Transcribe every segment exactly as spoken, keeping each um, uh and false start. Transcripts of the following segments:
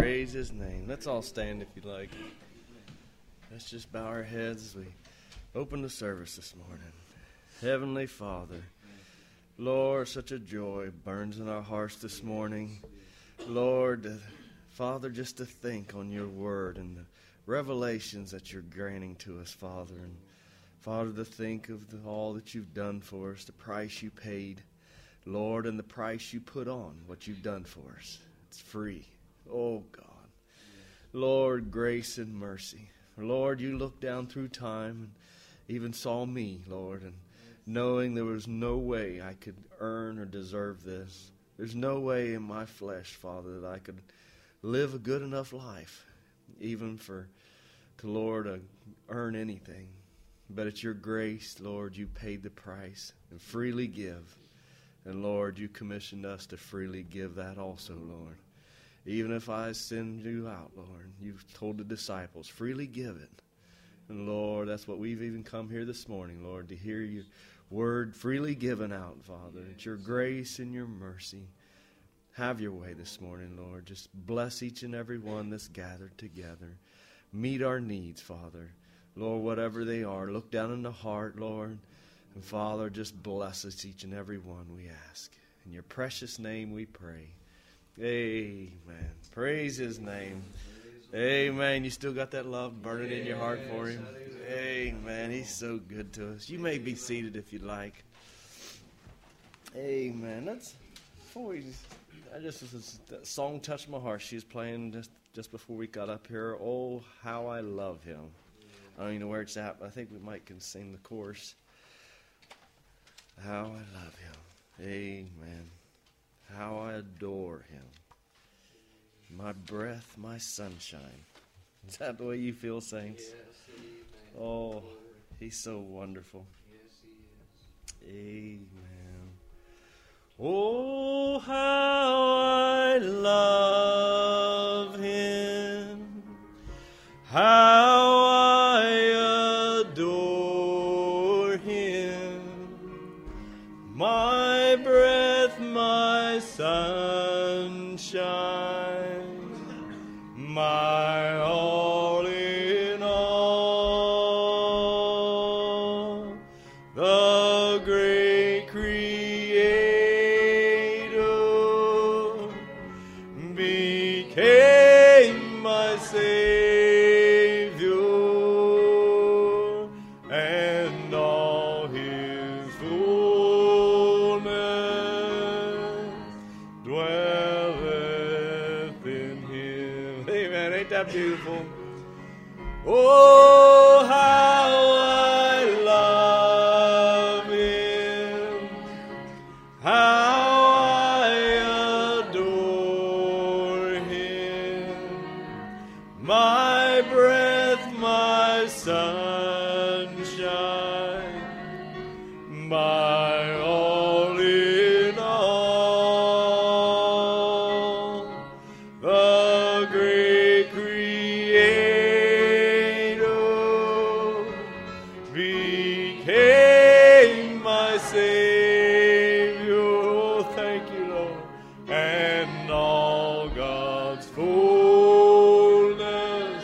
Praise his name. Let's all stand if you like. Let's just bow our heads as we open the service this morning. Heavenly Father, Lord, such a joy burns in our hearts this morning. Lord, uh, Father, just to think on your word and the revelations that you're granting to us, Father. And Father, to think of the, all that you've done for us, the price you paid, Lord, and the price you put on what you've done for us. It's free. Oh, God. Lord, grace and mercy. Lord, you looked down through time and even saw me, Lord, and knowing there was no way I could earn or deserve this. There's no way in my flesh, Father, that I could live a good enough life, even for, to Lord, uh, earn anything. But it's your grace, Lord, you paid the price and freely give. And Lord, you commissioned us to freely give that also, Lord. Even if I send you out, Lord, you've told the disciples, freely give it. And Lord, that's what we've even come here this morning, Lord, to hear your word freely given out, Father. It's your grace and your mercy. Have your way this morning, Lord. Just bless each and every one that's gathered together. Meet our needs, Father. Lord, whatever they are, look down in the heart, Lord. And Father, just bless us each and every one, we ask. In your precious name we pray. Amen. Praise his name. Amen. You still got that love burning in your heart for him? Amen. He's so good to us. You may be seated if you'd like. Amen. That's before we just, I just that song touched my heart. She was playing just, just before we got up here. Oh, how I love him. I don't even know where it's at, but I think we might can sing the chorus. How I love him. Amen. How I adore him. My breath, my sunshine. Is that the way you feel, saints? Yes, amen. Oh, he's so wonderful. Yes, he is. Amen. Oh, how I love him. How I adore him. My breath, my sunshine. My all in all, the great Creator became my Savior, and all his fullness dwelleth in him. Amen. Ain't that beautiful? Oh, how I love him. How I adore him. My breath, my sunshine. My all in all. The great Creator became my Savior. Oh, thank you, Lord. And all God's fullness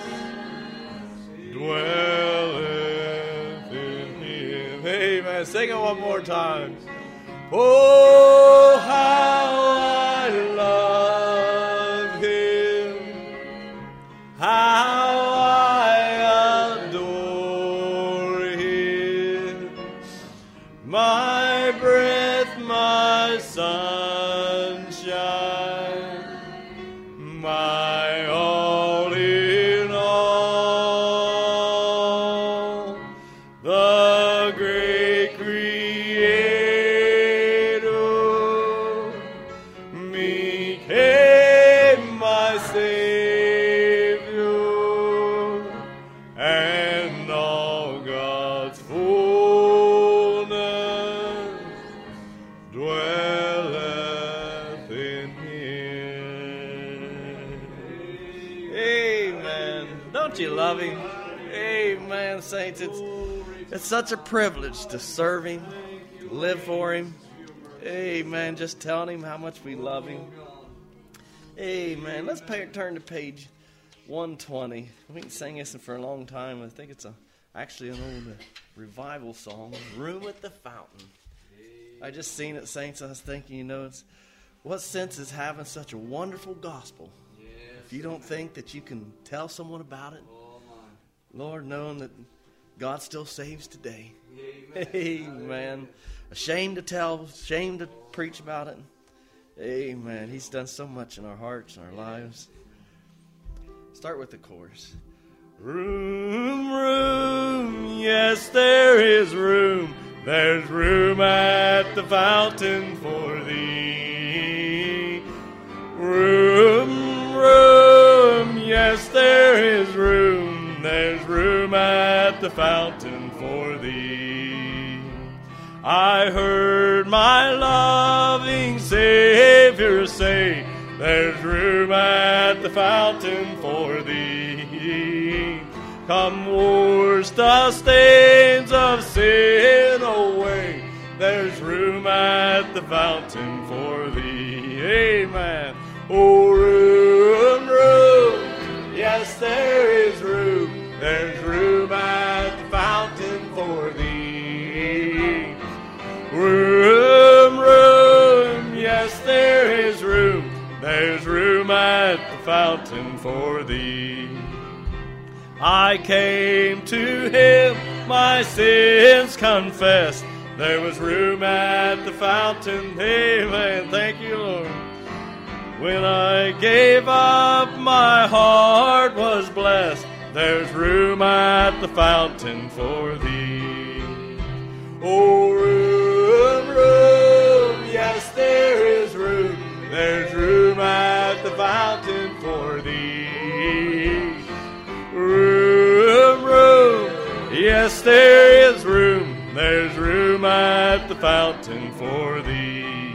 dwelleth in him. Amen. Sing it one more time. Oh, how I love him. How I adore him. My breath, my sunshine. My all in all. The great Creator became my Savior, and all God's fullness dwelleth in him. Amen. Don't you love him? Amen, saints. It's, it's such a privilege to serve him, to live for him. Amen. Just telling him how much we love him. Amen. Let's pay, turn to page one twenty. We can sing this for a long time. I think it's a actually an old uh, revival song, Room at the Fountain. I just seen it, saints. I was thinking, you know, it's, what sense is having such a wonderful gospel Yes. if you don't think that you can tell someone about it? Oh, my. Lord, knowing that God still saves today. Amen. Amen. Ashamed to tell, ashamed to preach about it. Amen. He's done so much in our hearts and our lives. Start with the chorus. Room, room, yes, there is room. There's room at the fountain for thee. Room, room, yes, there is room. There's room at the fountain for thee. I heard my loving Savior say, there's room at the fountain for thee. Come wash the stains of sin away. There's room at the fountain for thee. Amen. Oh, room, room, yes, there is room. There's room at the fountain for thee. Room, room, yes, there is room. There's room at the fountain for thee. I came to him, my sins confessed. There was room at the fountain. Amen. Thank you, Lord. When I gave up, my heart was blessed. There's room at the fountain for thee. Oh, room, room, yes, there is room. There's room at the fountain for thee. Room, room, yes, there is room. There's room at the fountain for thee.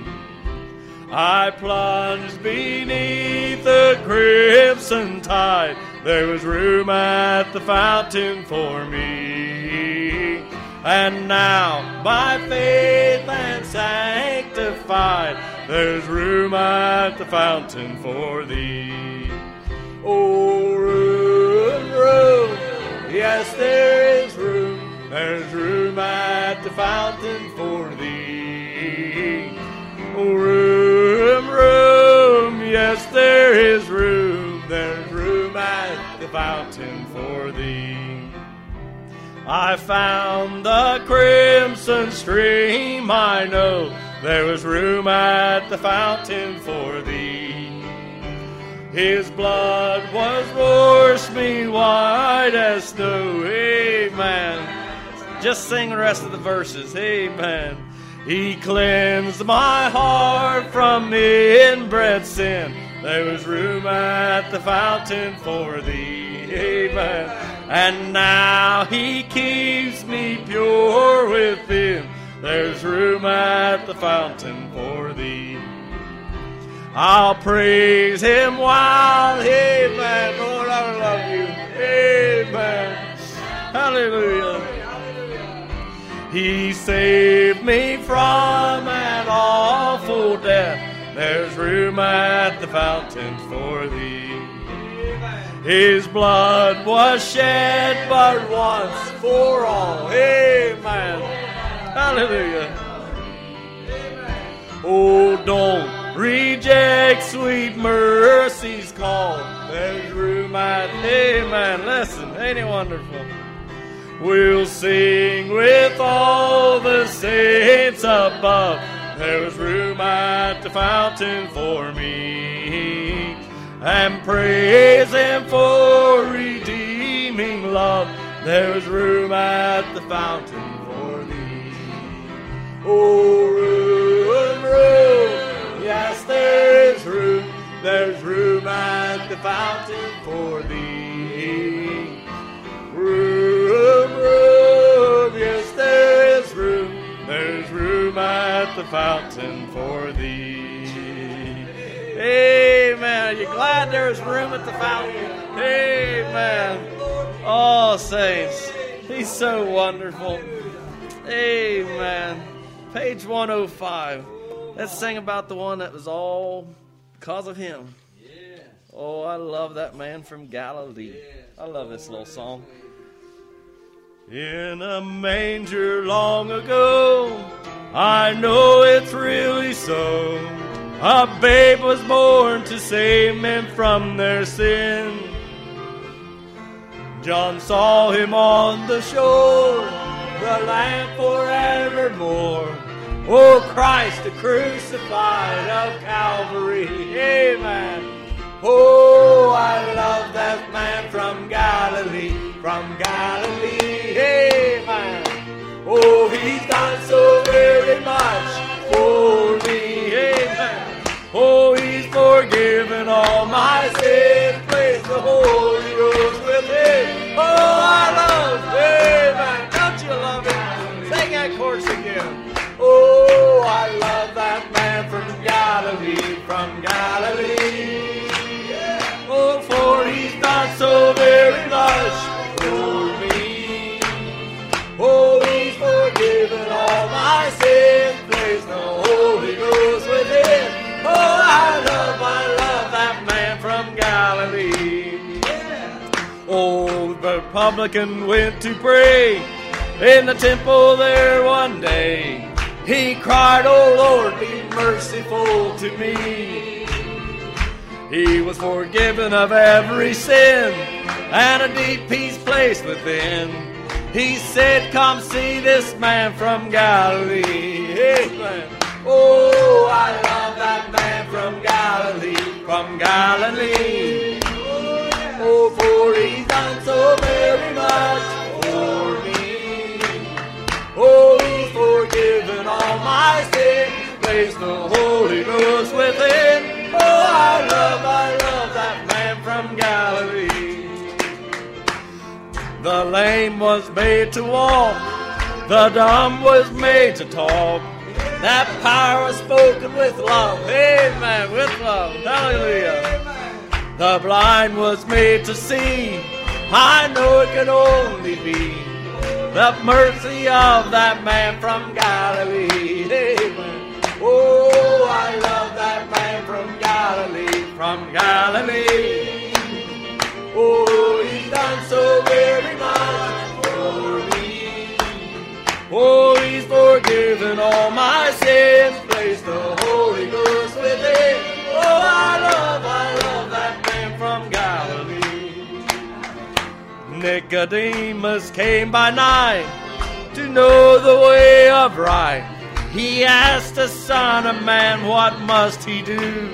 I plunged beneath the crimson tide. There was room at the fountain for me. And now, by faith and sanctified, there's room at the fountain for thee. Oh, room, room, yes, there is room. There's room at the fountain for thee. Oh, room, room, yes, there is room. There's room at the fountain for thee. I found the crimson stream, I know there was room at the fountain for thee. His blood was washed me white as snow. Amen. Just sing the rest of the verses. Amen. He cleansed my heart from inbred sin. There was room at the fountain for thee. Amen. And now he keeps me pure within. There's room at the fountain for thee. I'll praise him while, amen. Lord, I love you. Amen. Hallelujah. He saved me from an awful death. There's room at the fountain for thee. His blood was shed but once for all. Amen. Hallelujah. Oh, don't reject sweet mercy's call. There's room at, amen. Listen, ain't it wonderful? We'll sing with all the saints above. There's room at the fountain for me. And praise him for redeeming love. There's room at the fountain for thee. Oh, room, room, yes, there is room. There's room at the fountain for thee. Room, room, yes, there is room. There's room at the fountain for thee. Amen. Are you glad there's room at the fountain? Amen. Oh, saints, he's so wonderful. Amen. Page one oh five. Let's sing about the one that was all because of him. Oh, I love that man from Galilee. I love this little song. In a manger long ago, I know it's really so, a babe was born to save men from their sin. John saw him on the shore, the Lamb forevermore. Oh, Christ, the crucified of Calvary. Amen. Oh, I love that man from Galilee, from Galilee. Amen. Oh, he's done so very much for me. Amen. Oh, he's forgiven all my sins. Praise the Holy Ghost with him. Oh, I love him. Amen. Don't you love him? Sing that chorus again. Oh, I love that man from Galilee, from Galilee. Oh, for he's done so very much for me. Oh, he's forgiven all my sins. Praise the Holy Ghost within. Oh, I love, I love that man from Galilee. Oh, the publican went to pray in the temple there one day. He cried, oh Lord, be merciful to me. He was forgiven of every sin, and a deep peace placed within. He said, come see this man from Galilee. Amen. Oh, I love that man from Galilee, from Galilee. Oh, for he's done so very much for me. Oh, he's forgiven all my sins. Praise the Holy Ghost within. Oh, I love, I love that man from Galilee. The lame was made to walk, the dumb was made to talk. That power was spoken with love. Amen, with love. Hallelujah. The blind was made to see. I know it can only be the mercy of that man from Galilee. Amen. Oh, I love that man from Galilee, from Galilee. Oh, he's done so very much for me. Oh, he's forgiven all my sins. Praise the Holy Ghost within. Oh, I love, I love that man from Galilee. Nicodemus came by night to know the way of right. He asked the Son of Man, what must he do?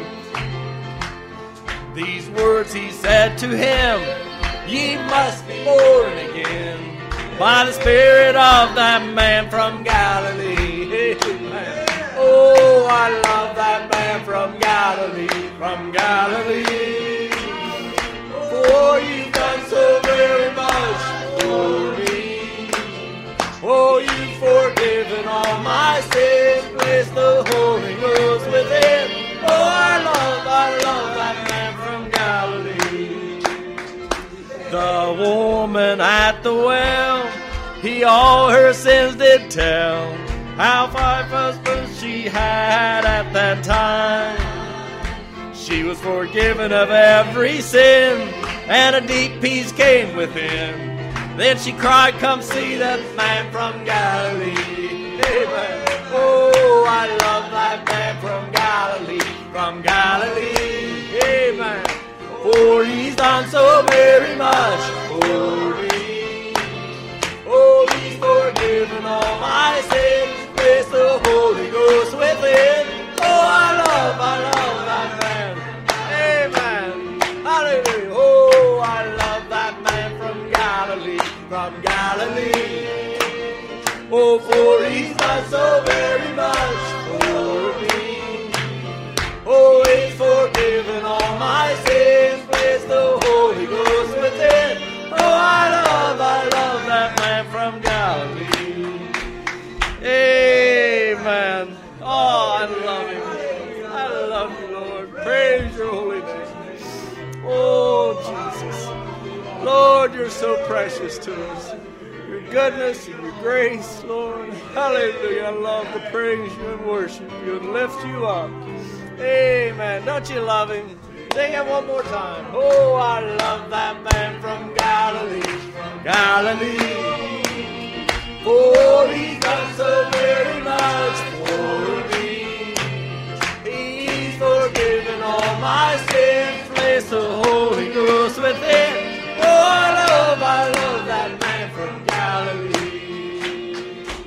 These words he said to him, ye must be born again by the Spirit of that man from Galilee. Amen. Oh, I love that man from Galilee, from Galilee. For you've done so very much for me. Oh, you've forgiven all my sins. Praise the Holy Ghost within. Oh, I love, I love that man from Galilee. The woman at the well, he all her sins did tell. How five husbands she had at that time. She was forgiven of every sin, and a deep peace came within. Then she cried, come see that man from Galilee. Amen. Oh, I love that man from Galilee, from Galilee. Amen. For he's done so very much for me. Oh, he's forgiven all my sins. Praise the Holy Ghost within. Oh, I love, I love that man. Amen. Hallelujah. Oh, I love that man from Galilee, from Galilee. Oh, for he's done so very much for me. Oh, he's forgiven all my sins. Praise the Holy Ghost within. Oh, I love, I love that man from Galilee. Amen. Oh, I love him. I love you, Lord. Praise your holy name. Oh, Jesus. Lord, you're so precious to us. Your goodness and your grace, Lord. Hallelujah. I love to praise you and worship you and lift you up. Amen. Don't you love him? Sing it one more time. Oh, I love that man from Galilee, Galilee. Oh, he's done so very much for me. He's forgiven all my sins, placed the Holy Ghost within. Oh, I love, I love that man from Galilee.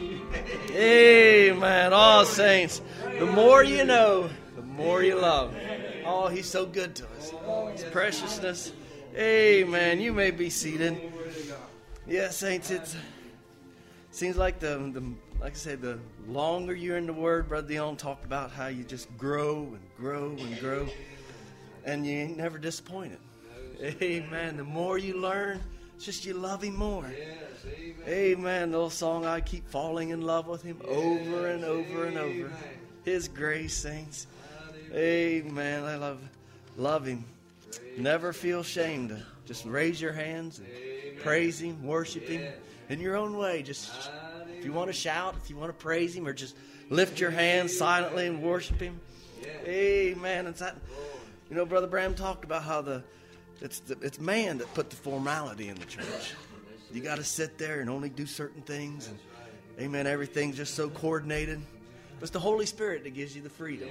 Amen. Oh, saints, the more you know, the more you love. Oh, he's so good to us. His preciousness. Amen. You may be seated. Yeah, saints, it seems like the, the like I said, the longer you're in the Word, Brother Dion talked about how you just grow and grow and grow, and you ain't never disappointed. Amen. The more you learn, it's just you love Him more. Amen. The little song, I keep falling in love with Him over and over and over. His grace, saints. Amen. I love love Him. Never feel ashamed to just raise your hands and praise Him, worship Him in your own way. Just if you want to shout, if you want to praise Him, or just lift your hands silently and worship Him. Amen. It's that, you know, Brother Bram talked about how the it's the, it's man that put the formality in the church. You got to sit there and only do certain things. And, amen. Everything's just so coordinated. It's the Holy Spirit that gives you the freedom.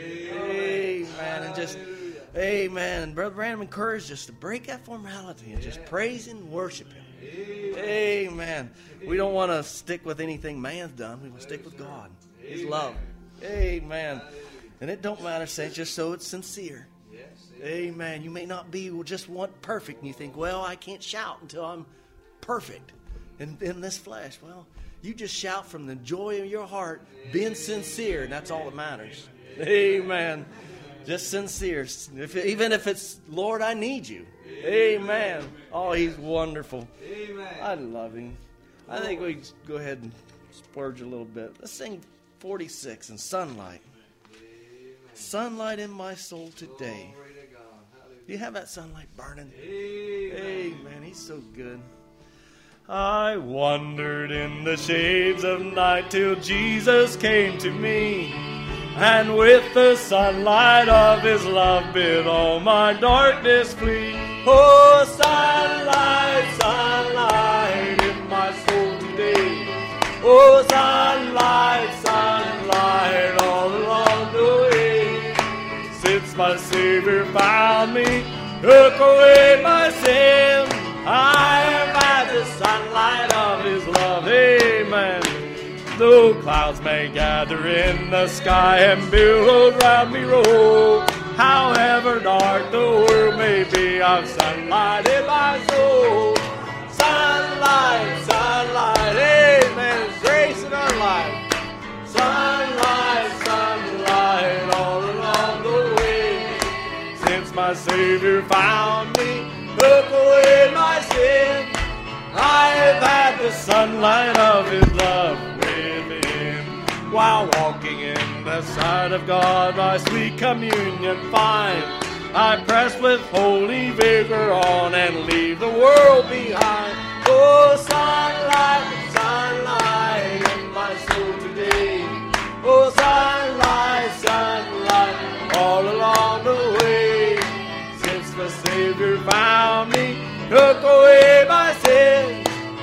Amen. And just, amen. And Brother Branham encouraged us to break that formality and just praise and worship Him. Amen. We don't want to stick with anything man's done. We want to stick with God, His love. Amen. And it don't matter, saints, just so it's sincere. Amen. You may not be just want perfect, and you think, well, I can't shout until I'm perfect in, in this flesh. Well, you just shout from the joy of your heart, being sincere, and that's all that matters. Amen. Just sincere. If, even if it's, Lord, I need you. Amen. Oh, He's wonderful. I love Him. I think we go ahead and splurge a little bit. Let's sing forty-six in Sunlight. Sunlight in my soul today. Do you have that sunlight burning? Amen. He's so good. I wandered in the shades of night till Jesus came to me, and with the sunlight of His love bid all my darkness flee. Oh, sunlight, sunlight in my soul today. Oh, sunlight, sunlight all along the way. Since my Savior found me, took away my sin, I have had the sunlight of His love. Amen. Though clouds may gather in the sky and billows round me roll, however dark the world may be, I've sunlight in my soul. Sunlight, sunlight, amen. Grace in our life. Sunlight, sunlight all along the way. Since my Savior found me, took away my sin, I have had the sunlight of His love within. While walking in the sight of God, my sweet communion find, I press with holy vigor on and leave the world behind. Oh, sunlight, sunlight in my soul today. Oh, sunlight, sunlight all along the way. Since my Savior found me, took away my sins.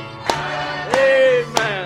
Amen.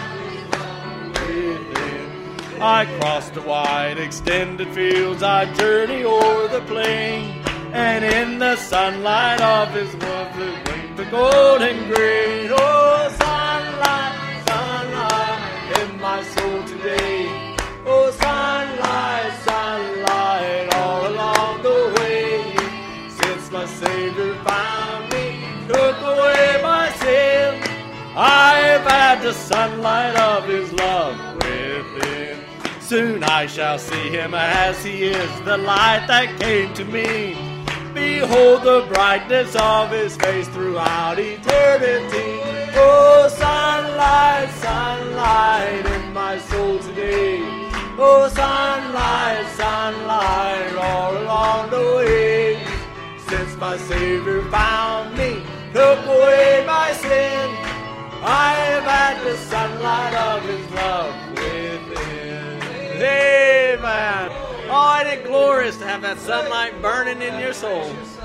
I crossed the wide extended fields, I journey o'er the plain, and in the sunlight of His love gleamed the golden grain. Oh, sunlight, sunlight in my soul today. Oh, sunlight, sunlight all along the way. Since my Savior found me, took away my sin, I have had the sunlight of His love within. Soon I shall see Him as He is, the light that came to me. Behold the brightness of His face throughout eternity. Oh, sunlight, sunlight in my soul today. Oh, sunlight, sunlight all along the way. Since my Savior found me, took away my sin, I have had the sunlight of His love within. Amen. Oh, it it glorious to have that sunlight burning in your soul.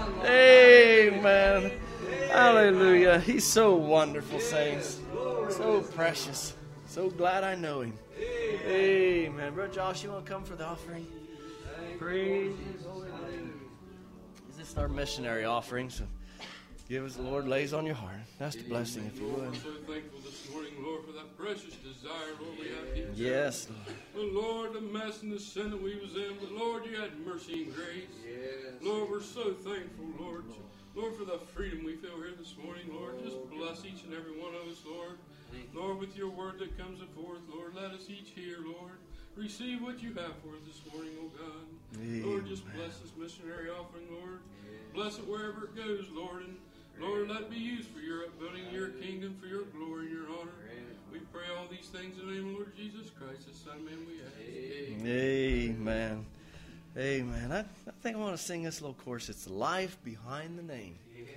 Amen. Hallelujah. He's so wonderful, saints. So precious. So glad I know him. Amen. Brother Josh, you want to come for the offering? Praise his holy name. This is our missionary offering, so give us the Lord lays on your heart. That's the blessing, if you Lord, would. we're so thankful this morning, Lord, for that precious desire, Lord, we have here. Yes, Lord. But Lord, the mess and the sin that we was in, but Lord, you had mercy and grace. Yes. Lord, we're so thankful, Lord. Lord, for the freedom we feel here this morning, Lord. Just bless each and every one of us, Lord. Lord, with your word that comes forth, Lord, let us each hear, Lord. Receive what you have for us this morning, oh God. Amen. Lord, just bless this missionary offering, Lord. Bless it wherever it goes, Lord. And Lord, let it be used for your upbuilding, your kingdom, for your glory and your honor. We pray all these things in the name of Lord Jesus Christ, the Son of Man we ask. Amen. Amen. I, I think I want to sing this little chorus. It's life behind the name.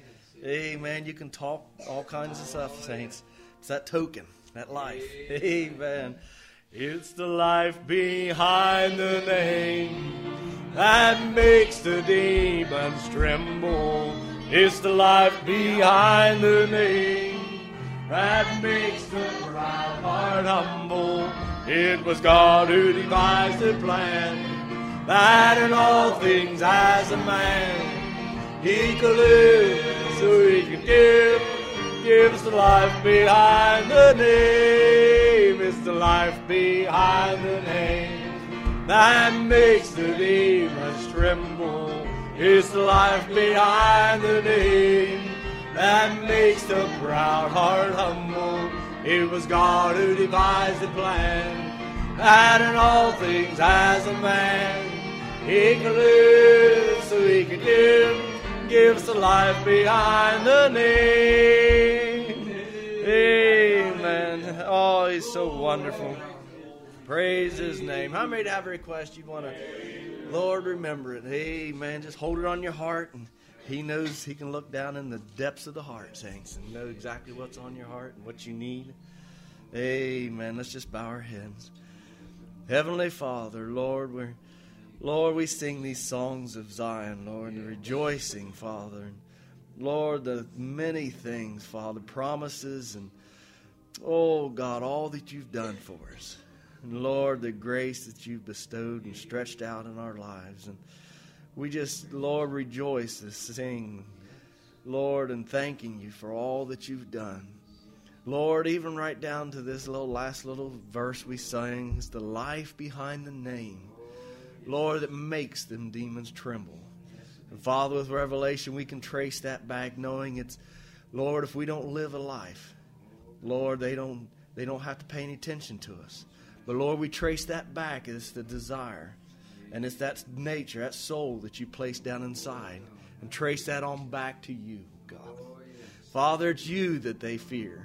Amen. You can talk all kinds of stuff, saints. It's that token, that life. Amen. It's the life behind the name that makes the demons tremble. It's the life behind the name that makes the proud heart humble. It was God who devised the plan that in all things as a man he could live so he could give. Gives the life behind the name. It's the life behind the name that makes the demons tremble. It's the life behind the name that makes the proud heart humble. It was God who devised the plan that in all things as a man he could live so he could give. Gives the life behind the name. Amen. Oh, he's so wonderful. Praise his name. How many have a request you want to? Lord, remember it. Amen. Just hold it on your heart, and he knows he can look down in the depths of the heart, saints, and know exactly what's on your heart and what you need. Amen. Let's just bow our heads. Heavenly Father, Lord, we're Lord, we sing these songs of Zion, Lord, the rejoicing, Father. Lord, the many things, Father, promises, and, oh, God, all that you've done for us. And, Lord, the grace that you've bestowed and stretched out in our lives. And we just, Lord, rejoice to sing, Lord, and thanking you for all that you've done. Lord, even right down to this little last little verse we sang, is the life behind the name. Lord, that makes them demons tremble. And Father, with revelation, we can trace that back, knowing it's, Lord, if we don't live a life, Lord, they don't they don't have to pay any attention to us. But Lord, we trace that back. It's the desire. And it's that nature, that soul that you place down inside. And trace that on back to you, God. Father, it's you that they fear.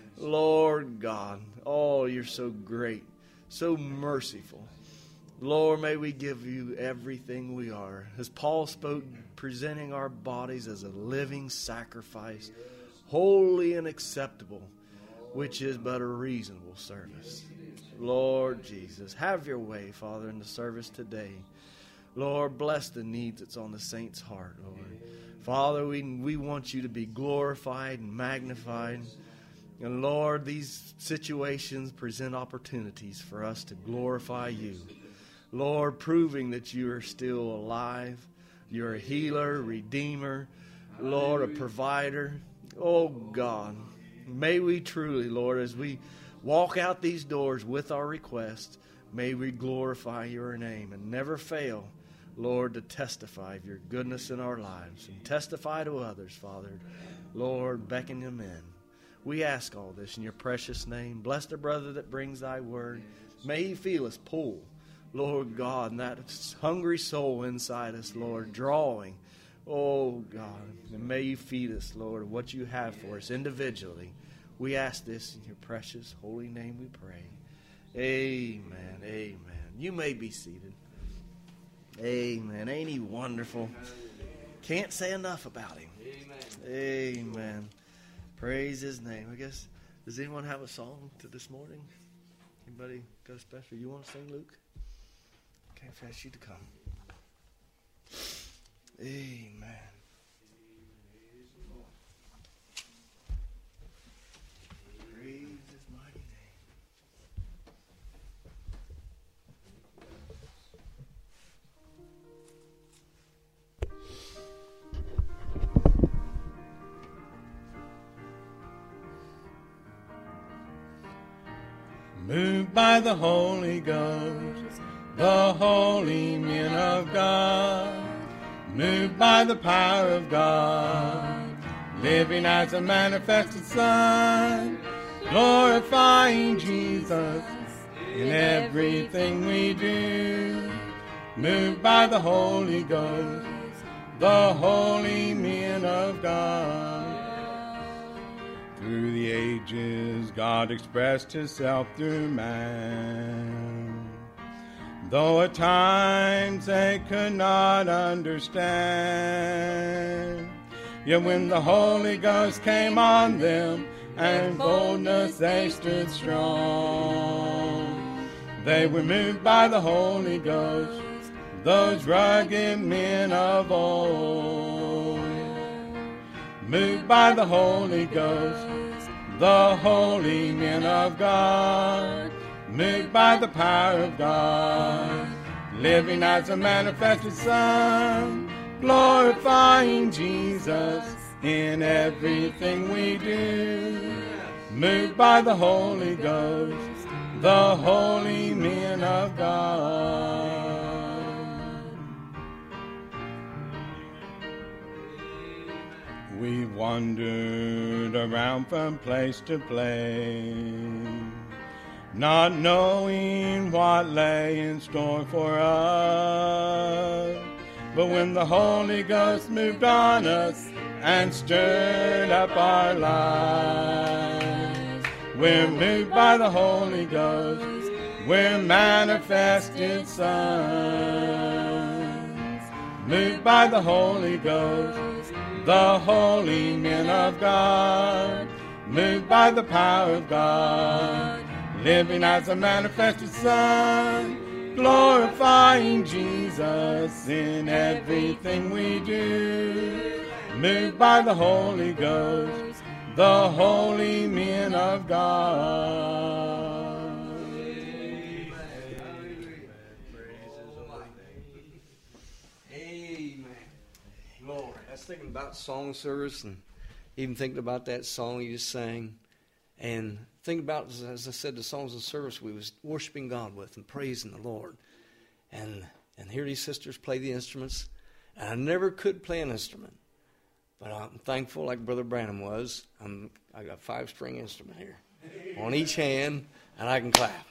Lord God, oh, you're so great, so merciful. Lord, may we give you everything we are. As Paul spoke, presenting our bodies as a living sacrifice, holy and acceptable, which is but a reasonable service. Lord Jesus, have your way, Father, in the service today. Lord, bless the needs that's on the saint's heart, Lord. Father, we, we want you to be glorified and magnified. And Lord, these situations present opportunities for us to glorify you. Lord, proving that you are still alive. You're a healer, redeemer, Lord, a provider. Oh, God, may we truly, Lord, as we walk out these doors with our requests, may we glorify your name and never fail, Lord, to testify of your goodness in our lives and testify to others, Father. Lord, beckon them in. We ask all this in your precious name. Bless the brother that brings thy word. May he feel us pull, Lord God, and that hungry soul inside us, Lord, drawing. Oh, God, and may you feed us, Lord, of what you have for us individually. We ask this in your precious holy name we pray. Amen, amen. You may be seated. Amen. Ain't he wonderful? Can't say enough about him. Amen. Amen. Praise his name. I guess, does anyone have a song to this morning? Anybody got a special? You want to sing, Luke? Okay, I'll ask you to come. Amen. Praise his mighty name. Moved by the Holy Ghost, the holy men of God, moved by the power of God, living as a manifested Son, glorifying Jesus in everything we do, moved by the Holy Ghost, the holy men of God. Through the ages, God expressed himself through man. Though at times they could not understand, yet when the Holy Ghost came on them, and boldness they stood strong. They were moved by the Holy Ghost, those rugged men of old. Moved by the Holy Ghost, the holy men of God, moved by the power of God, living as a manifested Son, glorifying Jesus in everything we do, moved by the Holy Ghost, the holy men of God. We wandered around from place to place, not knowing what lay in store for us. But when the Holy Ghost moved on us and stirred up our lives, we're moved by the Holy Ghost, we're manifested sons. Moved by the Holy Ghost, the holy men of God, moved by the power of God, living as a manifested Son, glorifying Jesus in everything we do, moved by the Holy Ghost, the holy men of God. Thinking about song service and even thinking about that song you just sang, and thinking about, as I said, the songs of service we was worshiping God with and praising the Lord, and and hear these sisters play the instruments. And I never could play an instrument, but I'm thankful, like Brother Branham was. I'm I got a five string instrument here on each hand, and I can clap.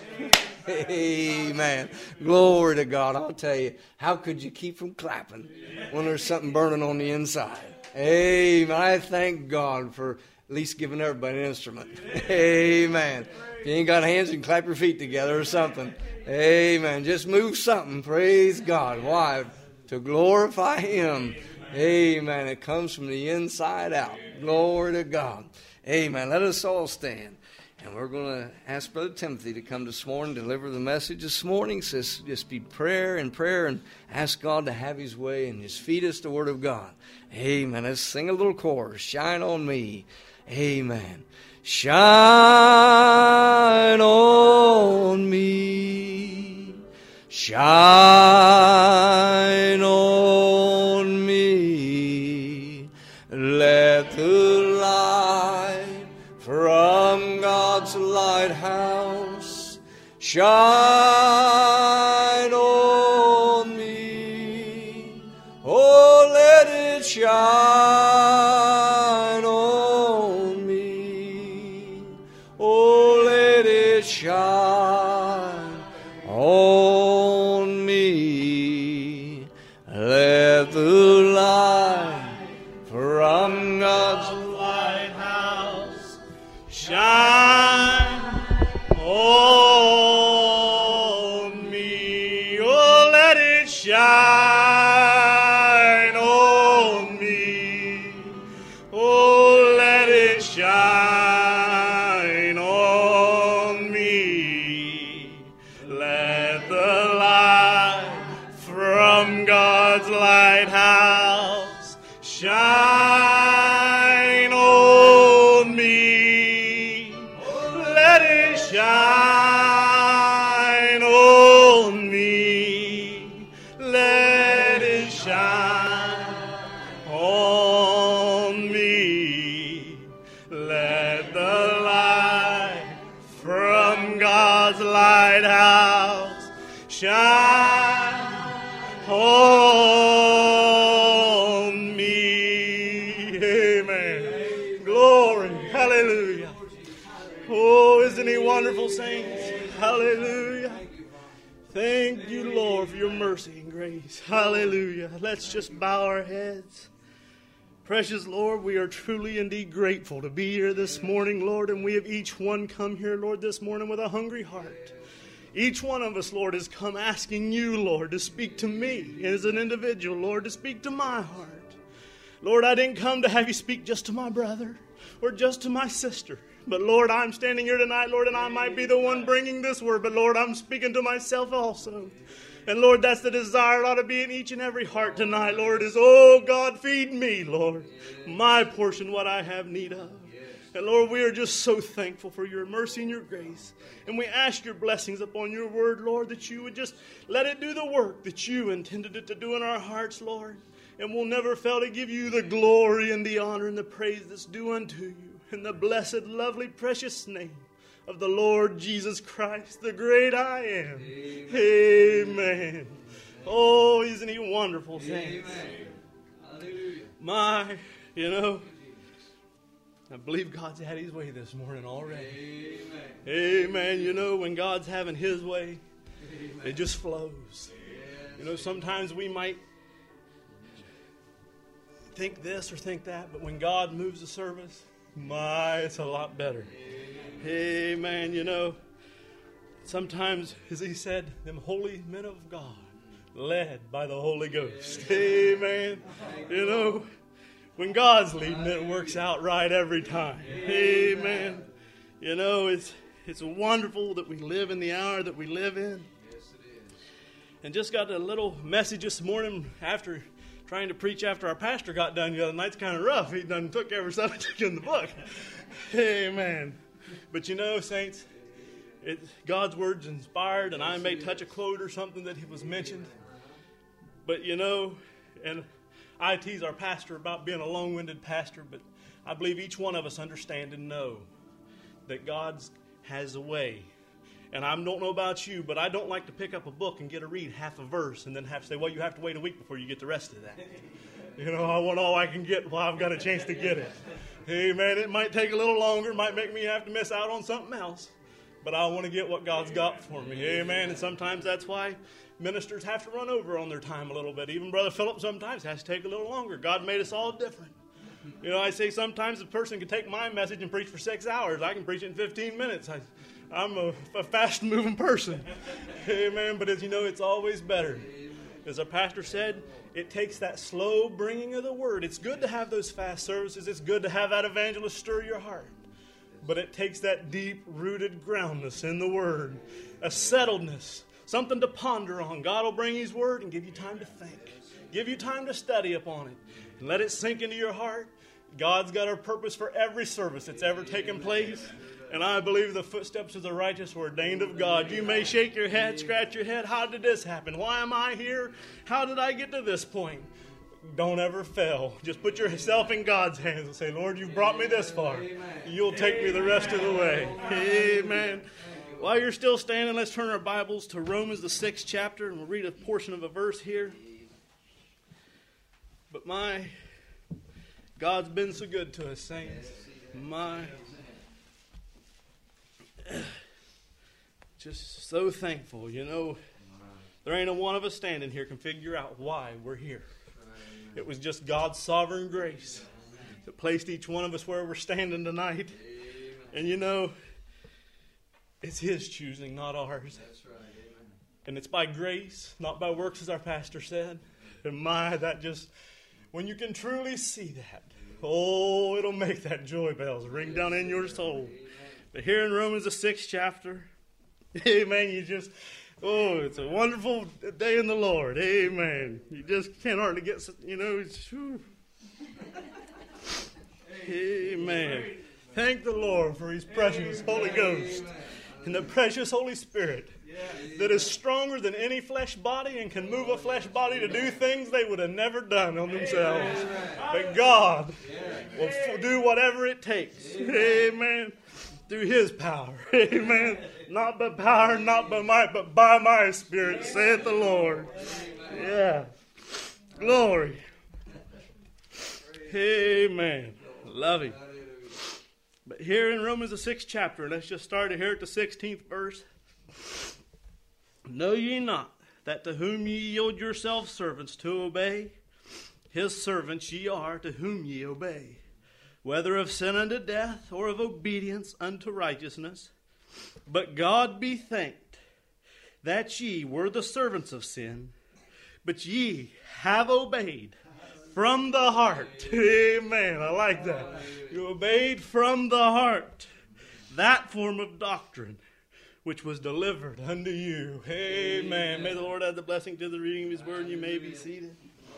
Amen. Glory to God. I'll tell you, how could you keep from clapping when there's something burning on the inside? Amen. I thank God for at least giving everybody an instrument. Amen. If you ain't got hands, you can clap your feet together or something. Amen. Just move something. Praise God. Why? To glorify Him. Amen. It comes from the inside out. Glory to God. Amen. Let us all stand. And we're going to ask Brother Timothy to come this morning, deliver the message this morning. Says just be prayer and prayer and ask God to have His way and just feed us the Word of God. Amen. Let's sing a little chorus. Shine on me. Amen. Shine on me. Shine on me. Let the light from God's lighthouse shine on me. Oh, let it shine on me. Oh, let it shine on me. Let the light from God's lighthouse shine on me. Oh, let it shine on me. Oh, let it shine on me. Let the light from God's lighthouse on me. Amen. Glory. Hallelujah. Oh, isn't he wonderful, saints? Hallelujah. Thank you, Lord, for your mercy and grace. Hallelujah. Let's just bow our heads. Precious Lord, we are truly indeed grateful to be here this morning, Lord, and we have each one come here, Lord, this morning with a hungry heart. Each one of us, Lord, has come asking you, Lord, to speak to me as an individual, Lord, to speak to my heart. Lord, I didn't come to have you speak just to my brother or just to my sister. But Lord, I'm standing here tonight, Lord, and I might be the one bringing this word, but Lord, I'm speaking to myself also. And Lord, that's the desire that ought to be in each and every heart tonight, Lord, is, oh God, feed me, Lord, my portion, what I have need of. And Lord, we are just so thankful for your mercy and your grace. And we ask your blessings upon your word, Lord, that you would just let it do the work that you intended it to do in our hearts, Lord. And we'll never fail to give you the glory and the honor and the praise that's due unto you. In the blessed, lovely, precious name of the Lord Jesus Christ, the great I am. Amen. Amen. Oh, isn't he wonderful, saints? Hallelujah. My, you know, I believe God's had his way this morning already. Amen. Amen. You know, when God's having his way, Amen. It just flows. Yes. You know, sometimes we might think this or think that, but when God moves the service, my, it's a lot better. Amen. Amen. You know, sometimes, as he said, them holy men of God, led by the Holy Ghost. Amen. You know, when God's leading, it works out right every time. Amen. You know, it's it's wonderful that we live in the hour that we live in. Yes, it is. And just got a little message this morning after trying to preach after our pastor got done the other night. It's kind of rough. He done took every subject in the book. Amen. But you know, saints, it, God's word's inspired, and I may touch a quote or something that was mentioned. But you know, and I tease our pastor about being a long-winded pastor, but I believe each one of us understand and know that God has a way. And I don't know about you, but I don't like to pick up a book and get to read half a verse and then have to say, well, you have to wait a week before you get the rest of that. You know, I want all I can get while I've got a chance to get it. Amen. It might take a little longer, might make me have to miss out on something else, but I want to get what God's got for me. Amen. And sometimes that's why ministers have to run over on their time a little bit. Even Brother Philip sometimes has to take a little longer. God made us all different. You know, I say sometimes a person can take my message and preach for six hours. I can preach it in fifteen minutes. I, I'm a, a fast-moving person. Amen. But as you know, it's always better. As our pastor said, it takes that slow bringing of the word. It's good to have those fast services. It's good to have that evangelist stir your heart. But it takes that deep-rooted groundness in the word, a settledness, something to ponder on. God will bring his word and give you time to think. Give you time to study upon it. And let it sink into your heart. God's got a purpose for every service that's ever taken place. And I believe the footsteps of the righteous were ordained of God. You may shake your head, scratch your head. How did this happen? Why am I here? How did I get to this point? Don't ever fail. Just put yourself in God's hands and say, Lord, you've brought me this far. You'll take me the rest of the way. Amen. While you're still standing, let's turn our Bibles to Romans, the sixth chapter, and we'll read a portion of a verse here. But my, God's been so good to us, saints. My, just so thankful. You know, there ain't a one of us standing here can figure out why we're here. It was just God's sovereign grace that placed each one of us where we're standing tonight. And you know, it's his choosing, not ours. That's right. Amen. And it's by grace, not by works, as our pastor said. And my, that just, when you can truly see that, oh, it'll make that joy bells ring down in your soul. But here in Romans, the sixth chapter, amen, you just, oh, it's a wonderful day in the Lord. Amen. You just can't hardly get, you know, it's, whew. Amen. Thank the Lord for his precious Holy Ghost and the precious Holy Spirit that is stronger than any flesh body and can move a flesh body to do things they would have never done on themselves. But God will f- do whatever it takes. Amen. Through his power. Amen. Not by power, not by might, but by my Spirit, saith the Lord. Yeah. Glory. Amen. Love him. But here in Romans the sixth chapter, let's just start here at the sixteenth verse. Know ye not that to whom ye yield yourselves servants to obey, his servants ye are to whom ye obey, whether of sin unto death or of obedience unto righteousness. But God be thanked that ye were the servants of sin, but ye have obeyed from the heart. Amen. I like that. You obeyed from the heart that form of doctrine which was delivered unto you. Amen. May the Lord add the blessing to the reading of his word, and you may be seated.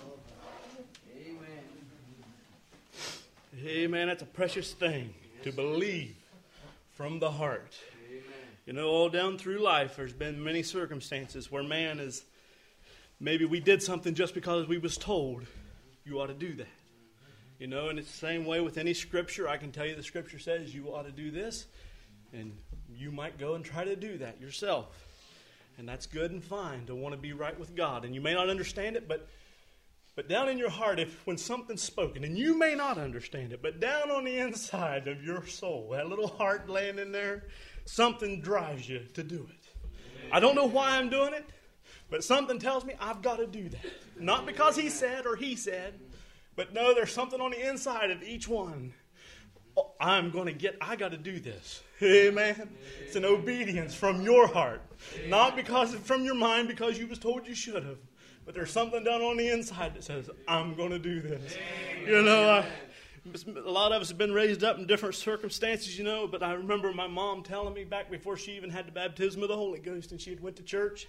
Amen. That's a precious thing to believe from the heart. You know, all down through life, there's been many circumstances where man is, maybe we did something just because we was told, you ought to do that. You know, and it's the same way with any scripture. I can tell you the scripture says you ought to do this, and you might go and try to do that yourself. And that's good and fine to want to be right with God. And you may not understand it, but but down in your heart, if when something's spoken, and you may not understand it, but down on the inside of your soul, that little heart laying in there, something drives you to do it. I don't know why I'm doing it, but something tells me I've got to do that. Not because he said or he said, but no, there's something on the inside of each one. Oh, I'm going to get, I got to do this. Amen. It's an obedience from your heart. Not because it's from your mind because you was told you should have. But there's something down on the inside that says, I'm going to do this. You know, I, a lot of us have been raised up in different circumstances, you know, but I remember my mom telling me back before she even had the baptism of the Holy Ghost, and she had went to church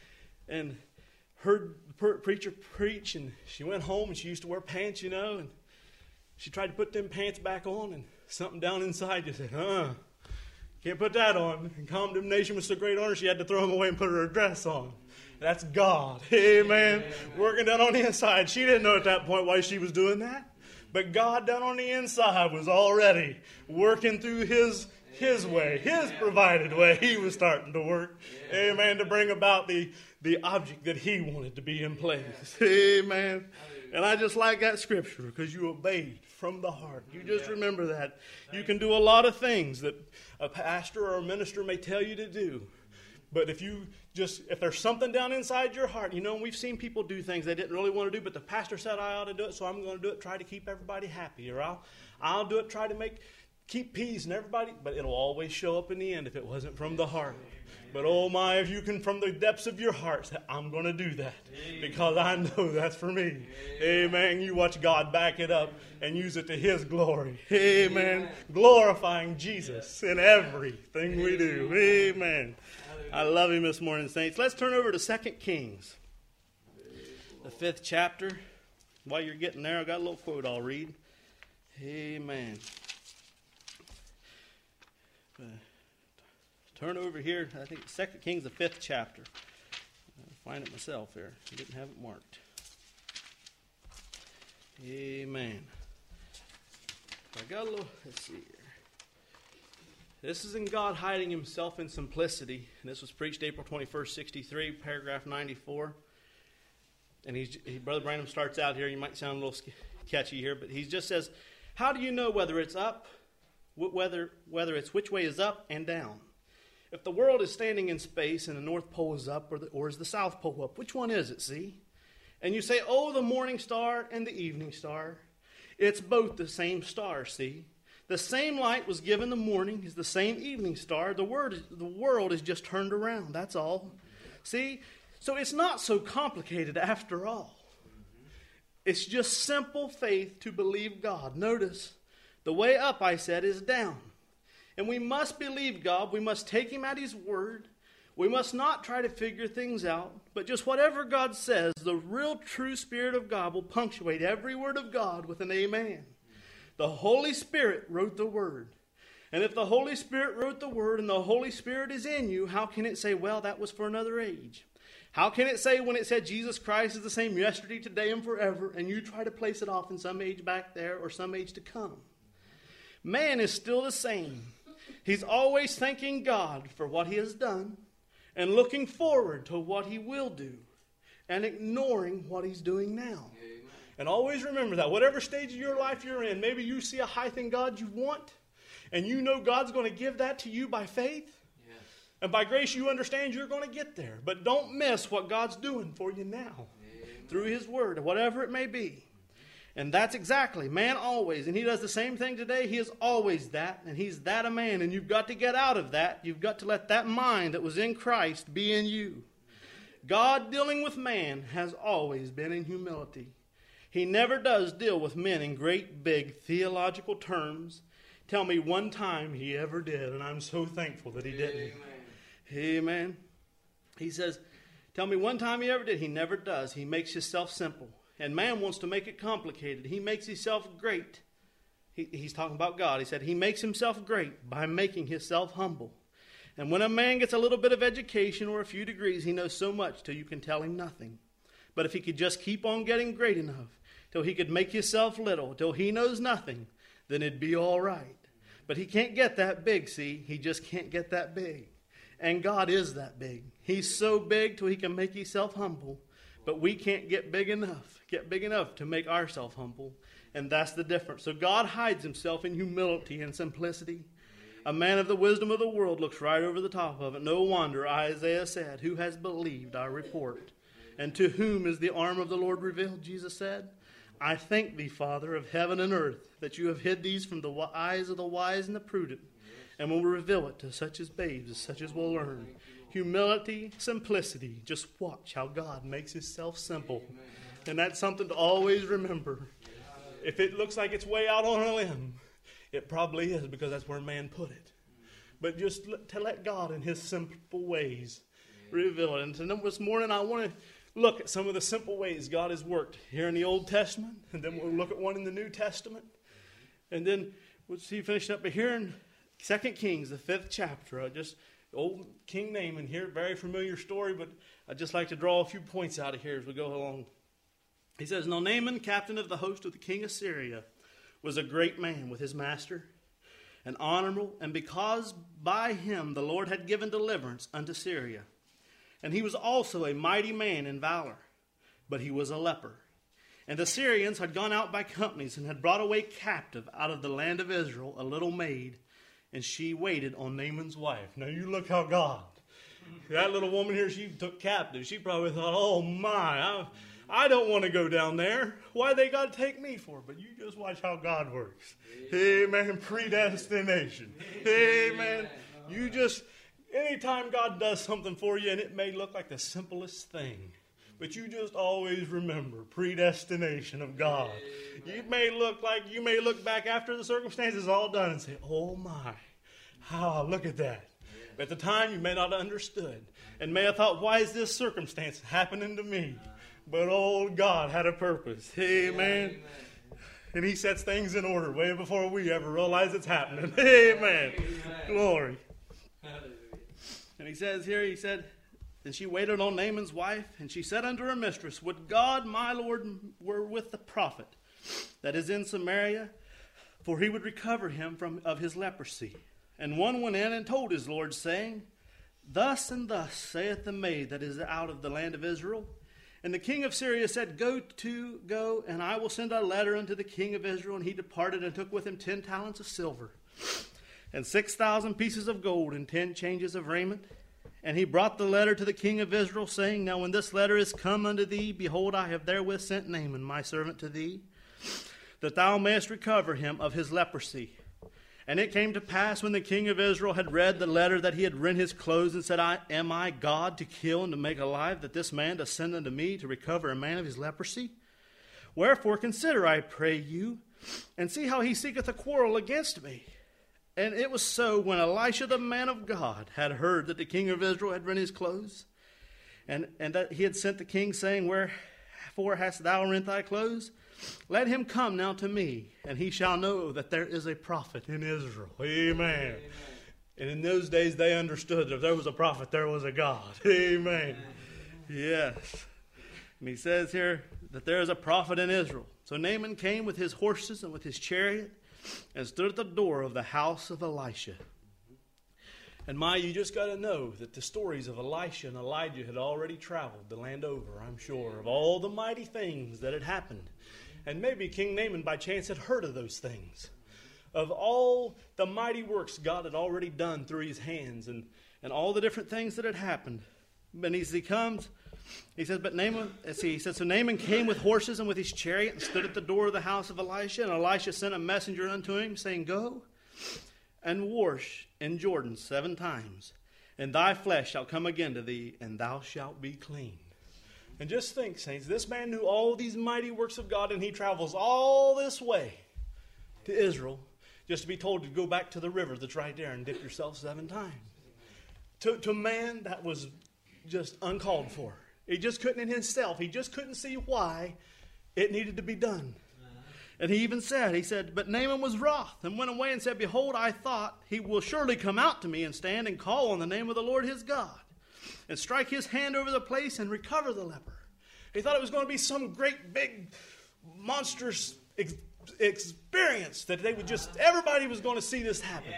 and heard the preacher preach, and she went home and she used to wear pants, you know, and she tried to put them pants back on, and something down inside just said, uh, can't put that on. And condemnation was so great on her, she had to throw them away and put her dress on. That's God. Amen. Working down on the inside. She didn't know at that point why she was doing that. But God down on the inside was already working through his his way, his provided way. He was starting to work. Amen. To bring about the, the object that he wanted to be in place. Amen. And I just like that scripture because you obeyed from the heart. You just remember that. You can do a lot of things that a pastor or a minister may tell you to do. But if you just, if there's something down inside your heart, you know, we've seen people do things they didn't really want to do, but the pastor said I ought to do it, so I'm going to do it, try to keep everybody happy, or I'll, I'll do it, try to make, keep peace and everybody, but it'll always show up in the end if it wasn't from the heart. But oh my, if you can from the depths of your heart say, I'm going to do that because I know that's for me. Amen. You watch God back it up and use it to his glory. Amen. Glorifying Jesus in everything we do. Amen. I love him this morning, saints. Let's turn over to Second Kings, the fifth chapter. While you're getting there, I've got a little quote I'll read. Amen. Uh, turn over here. I think Second Kings, the fifth chapter. I'll find it myself here. I didn't have it marked. Amen. I got a little, let's see here. This is in God hiding himself in simplicity. And this was preached April twenty-first, sixty-three, paragraph ninety-four. And he's, he, Brother Branham starts out here. You might sound a little catchy here, but he just says, how do you know whether it's up, whether, whether it's which way is up and down? If the world is standing in space and the North Pole is up or, the, or is the South Pole up, which one is it, see? And you say, oh, the morning star and the evening star. It's both the same star, see? The same light was given the morning as the same evening star. The, word, the world is just turned around, that's all. See? So it's not so complicated after all. It's just simple faith to believe God. Notice, the way up, I said, is down. And we must believe God. We must take him at his word. We must not try to figure things out. But just whatever God says, the real true Spirit of God will punctuate every word of God with an amen. The Holy Spirit wrote the Word. And if the Holy Spirit wrote the Word and the Holy Spirit is in you, how can it say, well, that was for another age? How can it say when it said Jesus Christ is the same yesterday, today, and forever, and you try to place it off in some age back there or some age to come? Man is still the same. He's always thanking God for what he has done and looking forward to what he will do. and ignoring what he's doing now. Amen. And always remember that. Whatever stage of your life you're in, maybe you see a high thing God you want, and you know God's going to give that to you by faith. Yes. And by grace you understand you're going to get there. But don't miss what God's doing for you now. Amen. Through his word, whatever it may be. And that's exactly, man always. And he does the same thing today. He is always that. And he's that a man. And you've got to get out of that. You've got to let that mind that was in Christ be in you. God dealing with man has always been in humility. He never does deal with men in great big theological terms. Tell me one time he ever did. And I'm so thankful that he didn't. Amen. Amen. He says, tell me one time he ever did. He never does. He makes himself simple. And man wants to make it complicated. He makes himself great. He, he's talking about God. He said he makes himself great by making himself humble. And when a man gets a little bit of education or a few degrees, he knows so much till you can tell him nothing. But if he could just keep on getting great enough, till he could make himself little, till he knows nothing, then it'd be all right. But he can't get that big, see? He just can't get that big. And God is that big. He's so big till he can make himself humble. But we can't get big enough, get big enough to make ourselves humble. And that's the difference. So God hides himself in humility and simplicity. A man of the wisdom of the world looks right over the top of it. No wonder Isaiah said, who has believed our report? And to whom is the arm of the Lord revealed? Jesus said, I thank thee, Father of heaven and earth, that you have hid these from the eyes of the wise and the prudent, and will reveal it to such as babes, such as will learn. Humility, simplicity. Just watch how God makes himself simple. And that's something to always remember. If it looks like it's way out on a limb, it probably is, because that's where man put it. But just to let God in his simple ways reveal it. And so this morning I want to look at some of the simple ways God has worked here in the Old Testament. And then we'll look at one in the New Testament. And then we'll see finishing up here in Second Kings, the fifth chapter. I just... Old King Naaman here, very familiar story, but I'd just like to draw a few points out of here as we go along. He says, Now Naaman, captain of the host of the king of Syria, was a great man with his master, and honorable, and because by him the Lord had given deliverance unto Syria. And he was also a mighty man in valor, but he was a leper. And the Syrians had gone out by companies and had brought away captive out of the land of Israel a little maid, and she waited on Naaman's wife. Now you look how God, that little woman here, she took captive. She probably thought, oh my, I, I don't want to go down there. Why they got to take me for? But you just watch how God works. Amen. Predestination. Amen. You just, anytime God does something for you, and it may look like the simplest thing, but you just always remember predestination of God. You may look like, you may look back after the circumstances is all done and say, oh my, how, look at that. But at the time you may not have understood and may have thought, why is this circumstance happening to me? But old God had a purpose. Amen. And he sets things in order way before we ever realize it's happening. Amen. Glory. And he says here, he said, and she waited on Naaman's wife, and she said unto her mistress, Would God my Lord were with the prophet that is in Samaria, for he would recover him from of his leprosy. And one went in and told his Lord, saying, Thus and thus saith the maid that is out of the land of Israel. And the king of Syria said, Go to, go, and I will send a letter unto the king of Israel. And he departed and took with him ten talents of silver, and six thousand pieces of gold, and ten changes of raiment. And he brought the letter to the king of Israel, saying, Now when this letter is come unto thee, behold, I have therewith sent Naaman my servant to thee, that thou mayest recover him of his leprosy. And it came to pass, when the king of Israel had read the letter, that he had rent his clothes, and said, I, Am I God to kill and to make alive, that this man does send unto me to recover a man of his leprosy? Wherefore consider, I pray you, and see how he seeketh a quarrel against me. And it was so, when Elisha the man of God had heard that the king of Israel had rent his clothes, and, and that he had sent the king, saying, Wherefore hast thou rent thy clothes? Let him come now to me, and he shall know that there is a prophet in Israel. Amen. Amen. And in those days they understood that if there was a prophet, there was a God. Amen. Amen. Yes. And he says here that there is a prophet in Israel. So Naaman came with his horses and with his chariot, and stood at the door of the house of Elisha. And my, you just got to know that the stories of Elisha and Elijah had already traveled the land over, I'm sure, of all the mighty things that had happened. And maybe King Naaman by chance had heard of those things. Of all the mighty works God had already done through his hands and, and all the different things that had happened. And as he comes, he says, but Naaman, let's see, he said, so Naaman came with horses and with his chariot and stood at the door of the house of Elisha. And Elisha sent a messenger unto him, saying, go and wash in Jordan seven times, and thy flesh shall come again to thee, and thou shalt be clean. And just think, saints, this man knew all these mighty works of God, and he travels all this way to Israel just to be told to go back to the river that's right there and dip yourself seven times. To, to man, that was just uncalled for. He just couldn't in himself. He just couldn't see why it needed to be done. And he even said, he said, but Naaman was wroth and went away and said, behold, I thought he will surely come out to me and stand and call on the name of the Lord his God and strike his hand over the place and recover the leper. He thought it was going to be some great big monstrous ex- experience that they would just, everybody was going to see this happen.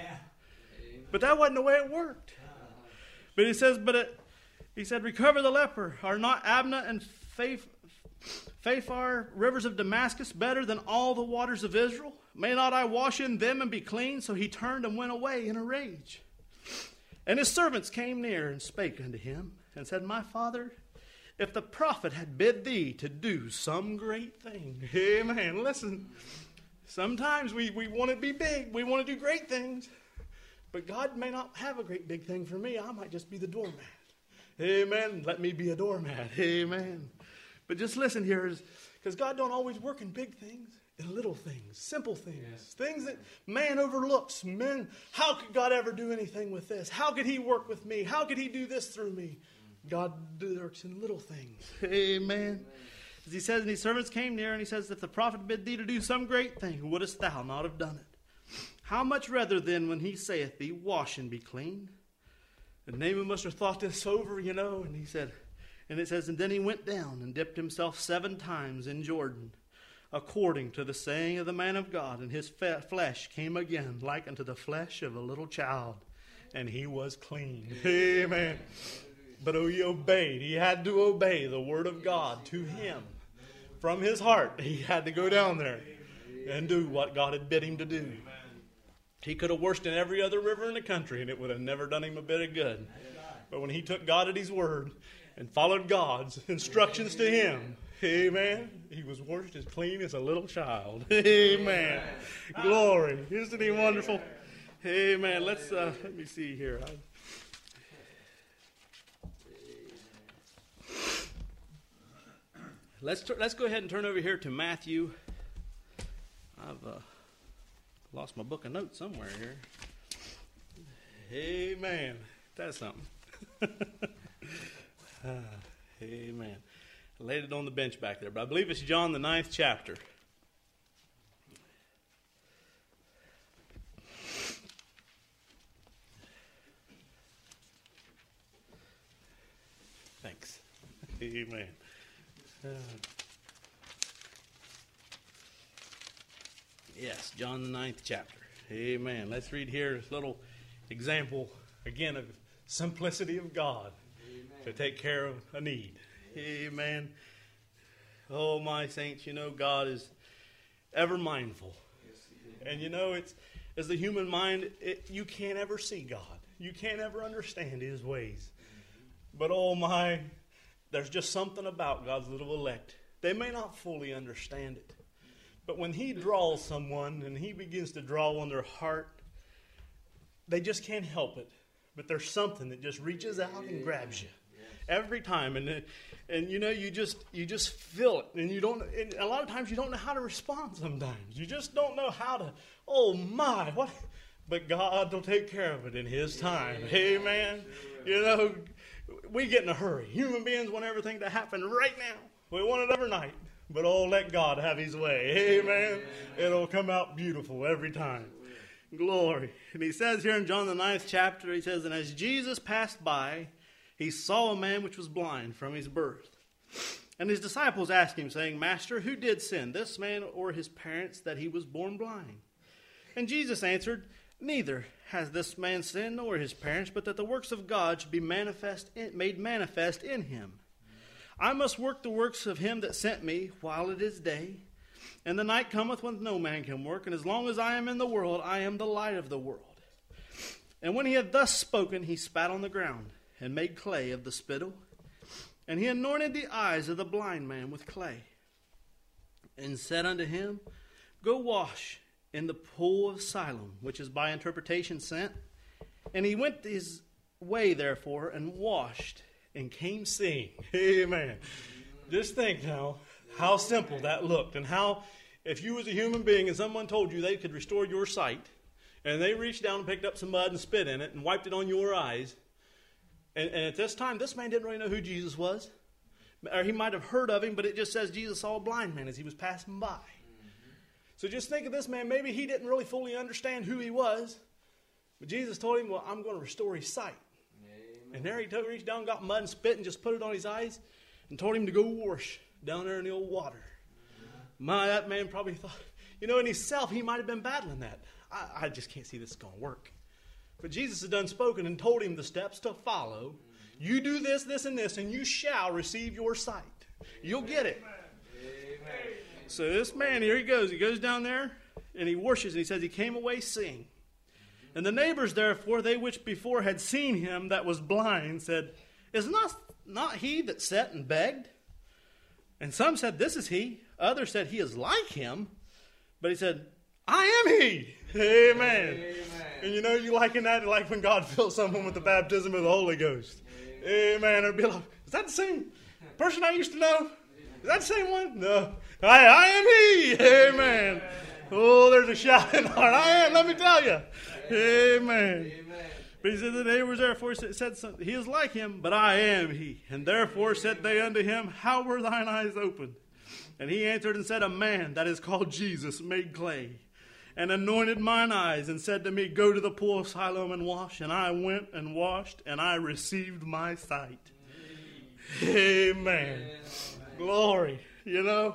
But that wasn't the way it worked. But he says, but it, he said, recover the leper. Are not Abna and Faith, Phaphar, rivers of Damascus, better than all the waters of Israel? May not I wash in them and be clean? So he turned and went away in a rage. And his servants came near and spake unto him and said, my father, if the prophet had bid thee to do some great thing. Amen. Listen, sometimes we, we want to be big. We want to do great things. But God may not have a great big thing for me. I might just be the doormat. Amen. Let me be a doormat. Amen. But just listen here, because God don't always work in big things, in little things, simple things, yes. Things that man overlooks. Man, how could God ever do anything with this? How could he work with me? How could he do this through me? God works in little things. Amen. Amen. As he says, and his servants came near, and he says, if the prophet bid thee to do some great thing, wouldest thou not have done it? How much rather then when he saith thee, wash and be clean? And Naaman must have thought this over, you know, and he said, and it says, and then he went down and dipped himself seven times in Jordan, according to the saying of the man of God, and his fe- flesh came again like unto the flesh of a little child, and he was clean. Amen. But oh, he obeyed. He had to obey the word of God to him. From his heart, he had to go down there and do what God had bid him to do. He could have washed in every other river in the country, and it would have never done him a bit of good. But when he took God at his word and followed God's instructions to him, amen, he was washed as clean as a little child. Amen. Glory. Isn't he wonderful? Amen. Let's, uh, let me see here. I, Let's t- let's go ahead and turn over here to Matthew. I've uh, lost my book of notes somewhere here. Amen. That's something. ah, amen. I laid it on the bench back there, but I believe it's John the ninth chapter. Thanks. Amen. Uh, yes, John the ninth chapter. Amen. Let's read here this little example, again, of simplicity of God. Amen. To take care of a need. Amen. Oh, my saints, you know, God is ever mindful. And you know, it's as the human mind, it, you can't ever see God. You can't ever understand his ways. But oh, my... there's just something about God's little elect. They may not fully understand it. But when he draws someone and he begins to draw on their heart, they just can't help it. But there's something that just reaches out and grabs you every time. And, and you know, you just you just feel it. And you don't. And a lot of times you don't know how to respond sometimes. You just don't know how to, oh my, what? But God will take care of it in his time. Amen. You know, we get in a hurry. Human beings want everything to happen right now. We want it overnight. But oh, let God have his way. Amen. It'll come out beautiful every time. Glory. And he says here in John the ninth chapter, he says, and as Jesus passed by, he saw a man which was blind from his birth. And his disciples asked him, saying, Master, who did sin, this man or his parents, that he was born blind? And Jesus answered, Neither has this man sinned nor his parents, but that the works of God should be manifest in, made manifest in him. I must work the works of him that sent me while it is day, and the night cometh when no man can work. And as long as I am in the world, I am the light of the world. And when he had thus spoken, he spat on the ground, and made clay of the spittle. And he anointed the eyes of the blind man with clay, and said unto him, Go wash in the pool of Siloam, which is by interpretation sent. And he went his way, therefore, and washed, and came seeing. Amen. Just think now how simple that looked, and how if you was a human being and someone told you they could restore your sight, and they reached down and picked up some mud and spit in it and wiped it on your eyes, and, and at this time, this man didn't really know who Jesus was. Or he might have heard of him, but it just says Jesus saw a blind man as he was passing by. So just think of this man. Maybe he didn't really fully understand who he was. But Jesus told him, well, I'm going to restore his sight. Amen. And there he took, reached down, got mud and spit, and just put it on his eyes, and told him to go wash down there in the old water. Mm-hmm. My, that man probably thought, you know, in himself, he might have been battling that. I, I just can't see this going to work. But Jesus had done spoken and told him the steps to follow. Mm-hmm. You do this, this, and this, and you shall receive your sight. You'll get it. Amen. So this man, here he goes. He goes down there, and he worships, and he says he came away seeing. And the neighbors, therefore, they which before had seen him that was blind, said, Is not, not he that sat and begged? And some said, This is he. Others said, He is like him. But he said, I am he. Amen. Amen. And you know, you liken that to like when God fills someone with the baptism of the Holy Ghost. Amen. Amen. It'd be like, is that the same person I used to know? Is that the same one? No. I, I am he. Amen. Oh, there's a shout in the heart. I am, let me tell you. Amen. But he said, the neighbors therefore said, something. He is like him, but I am he. And therefore said they unto him, How were thine eyes opened? And he answered and said, A man that is called Jesus made clay, and anointed mine eyes, and said to me, Go to the pool of Siloam and wash. And I went and washed, and I received my sight. Amen. Amen. Glory. You know,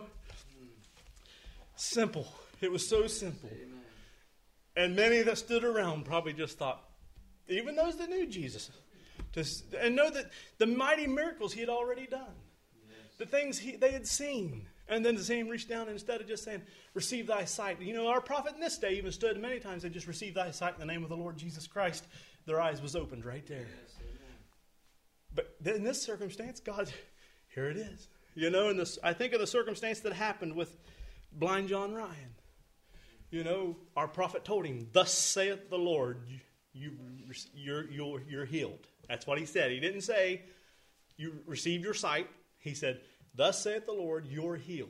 simple. It was so simple. Amen. And many that stood around probably just thought, even those that knew Jesus, to, and know that the mighty miracles he had already done, yes. The things he, they had seen, and then to see him reach down, and instead of just saying, receive thy sight. You know, our prophet in this day even stood many times and just received thy sight in the name of the Lord Jesus Christ. Their eyes was opened right there. Yes, but in this circumstance, God, here it is. You know, in this, I think of the circumstance that happened with blind John Ryan. You know, our prophet told him, Thus saith the Lord, you, you, you're, you're, you're healed. That's what he said. He didn't say, you received your sight. He said, Thus saith the Lord, you're healed.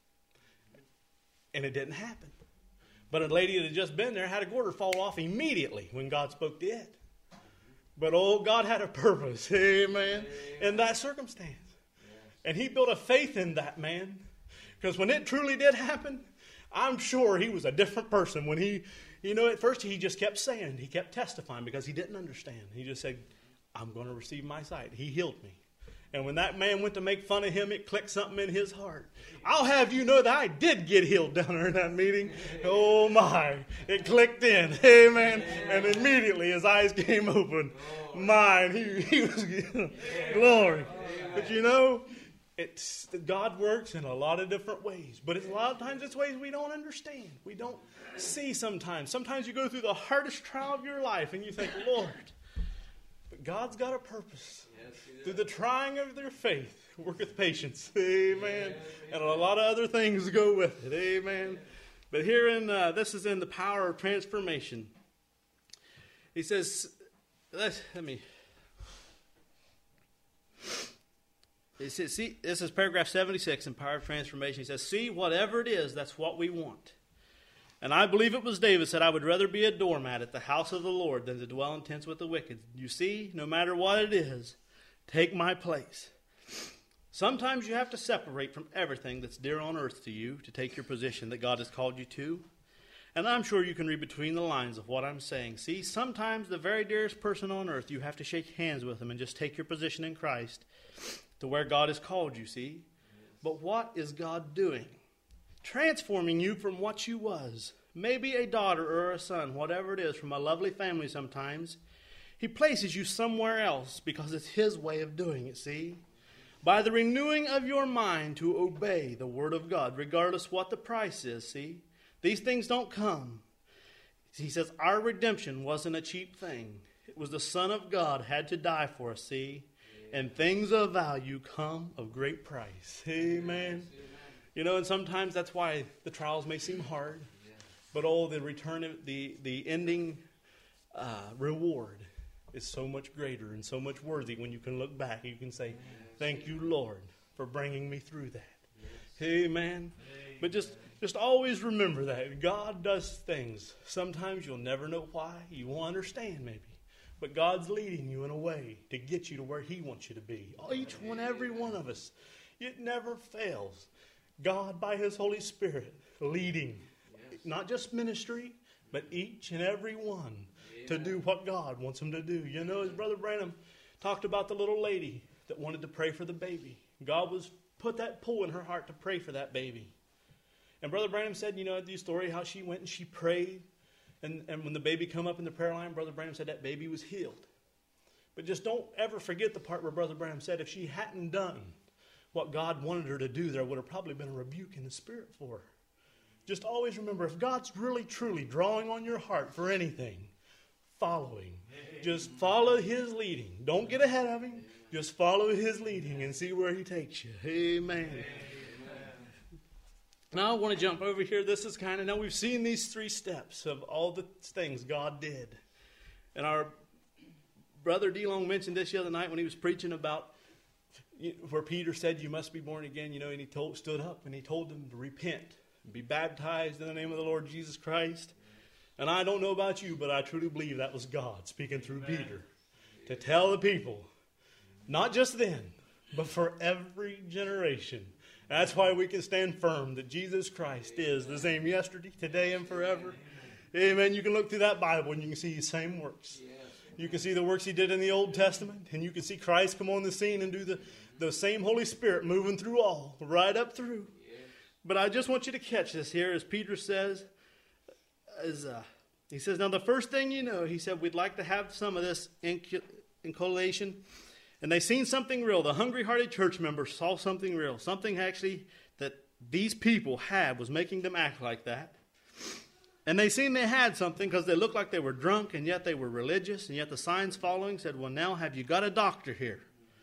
And it didn't happen. But a lady that had just been there had a goiter fall off immediately when God spoke to it. But, oh, God had a purpose, amen, in that circumstance. And he built a faith in that man. Because when it truly did happen, I'm sure he was a different person. When he, you know, at first he just kept saying, he kept testifying because he didn't understand. He just said, I'm going to receive my sight. He healed me. And when that man went to make fun of him, it clicked something in his heart. I'll have you know that I did get healed down there in that meeting. Oh, my. It clicked in. Amen. And immediately his eyes came open. Mine. He, he was, glory. But you know, it's, God works in a lot of different ways. But it's a lot of times it's ways we don't understand. We don't see sometimes. Sometimes you go through the hardest trial of your life and you think, Lord, but God's got a purpose. Through the trying of their faith, worketh patience. Amen. And a lot of other things go with it. Amen. But here in, uh, this is in the power of transformation. He says, let, let me, he says, see, this is paragraph seventy-six in Power of Transformation. He says, see, whatever it is, that's what we want. And I believe it was David said, I would rather be a doormat at the house of the Lord than to dwell in tents with the wicked. You see, no matter what it is, take my place. Sometimes you have to separate from everything that's dear on earth to you to take your position that God has called you to. And I'm sure you can read between the lines of what I'm saying. See, sometimes the very dearest person on earth, you have to shake hands with them and just take your position in Christ to where God has called you, see? But what is God doing? Transforming you from what you was maybe a daughter or a son, whatever it is, from a lovely family sometimes, he places you somewhere else because it's his way of doing it, see? By the renewing of your mind to obey the word of God, regardless what the price is, see? These things don't come. He says our redemption wasn't a cheap thing. It was the Son of God had to die for us, see? And things of value come of great price. Amen. You know, and sometimes that's why the trials may seem hard. But oh, the return, of the, the ending uh, reward is so much greater and so much worthy when you can look back. You can say, thank you, Lord, for bringing me through that. Yes. Amen. But just, just always remember that. God does things. Sometimes you'll never know why. You won't understand maybe. But God's leading you in a way to get you to where He wants you to be. Oh, each one, every one of us. It never fails. God, by His Holy Spirit, leading. Yes. Not just ministry, but each and every one. To do what God wants them to do. You know, as Brother Branham talked about the little lady that wanted to pray for the baby. God was put that pull in her heart to pray for that baby. And Brother Branham said, you know, the story how she went and she prayed. And, and when the baby come up in the prayer line, Brother Branham said that baby was healed. But just don't ever forget the part where Brother Branham said if she hadn't done what God wanted her to do, there would have probably been a rebuke in the spirit for her. Just always remember, if God's really, truly drawing on your heart for anything, following. Just follow His leading. Don't get ahead of Him. Just follow His leading and see where He takes you. Amen. Amen. Now I want to jump over here. This is kind of, now we've seen these three steps of all the things God did. And our brother DeLong mentioned this the other night when he was preaching about where Peter said, you must be born again, you know, and he told, stood up and he told them to repent, be baptized in the name of the Lord Jesus Christ. And I don't know about you, but I truly believe that was God speaking through Amen. Peter to tell the people, not just then, but for every generation. That's why we can stand firm that Jesus Christ is the same yesterday, today, and forever. Amen. Amen. You can look through that Bible and you can see His same works. You can see the works He did in the Old Testament, and you can see Christ come on the scene and do the, the same Holy Spirit moving through all, right up through. But I just want you to catch this here, as Peter says, Is, uh, he says, now the first thing you know, he said, we'd like to have some of this inculcation. And they seen something real. The hungry-hearted church members saw something real. Something actually that these people had was making them act like that. And they seen they had something because they looked like they were drunk, and yet they were religious. And yet the signs following said, well, now have you got a doctor here?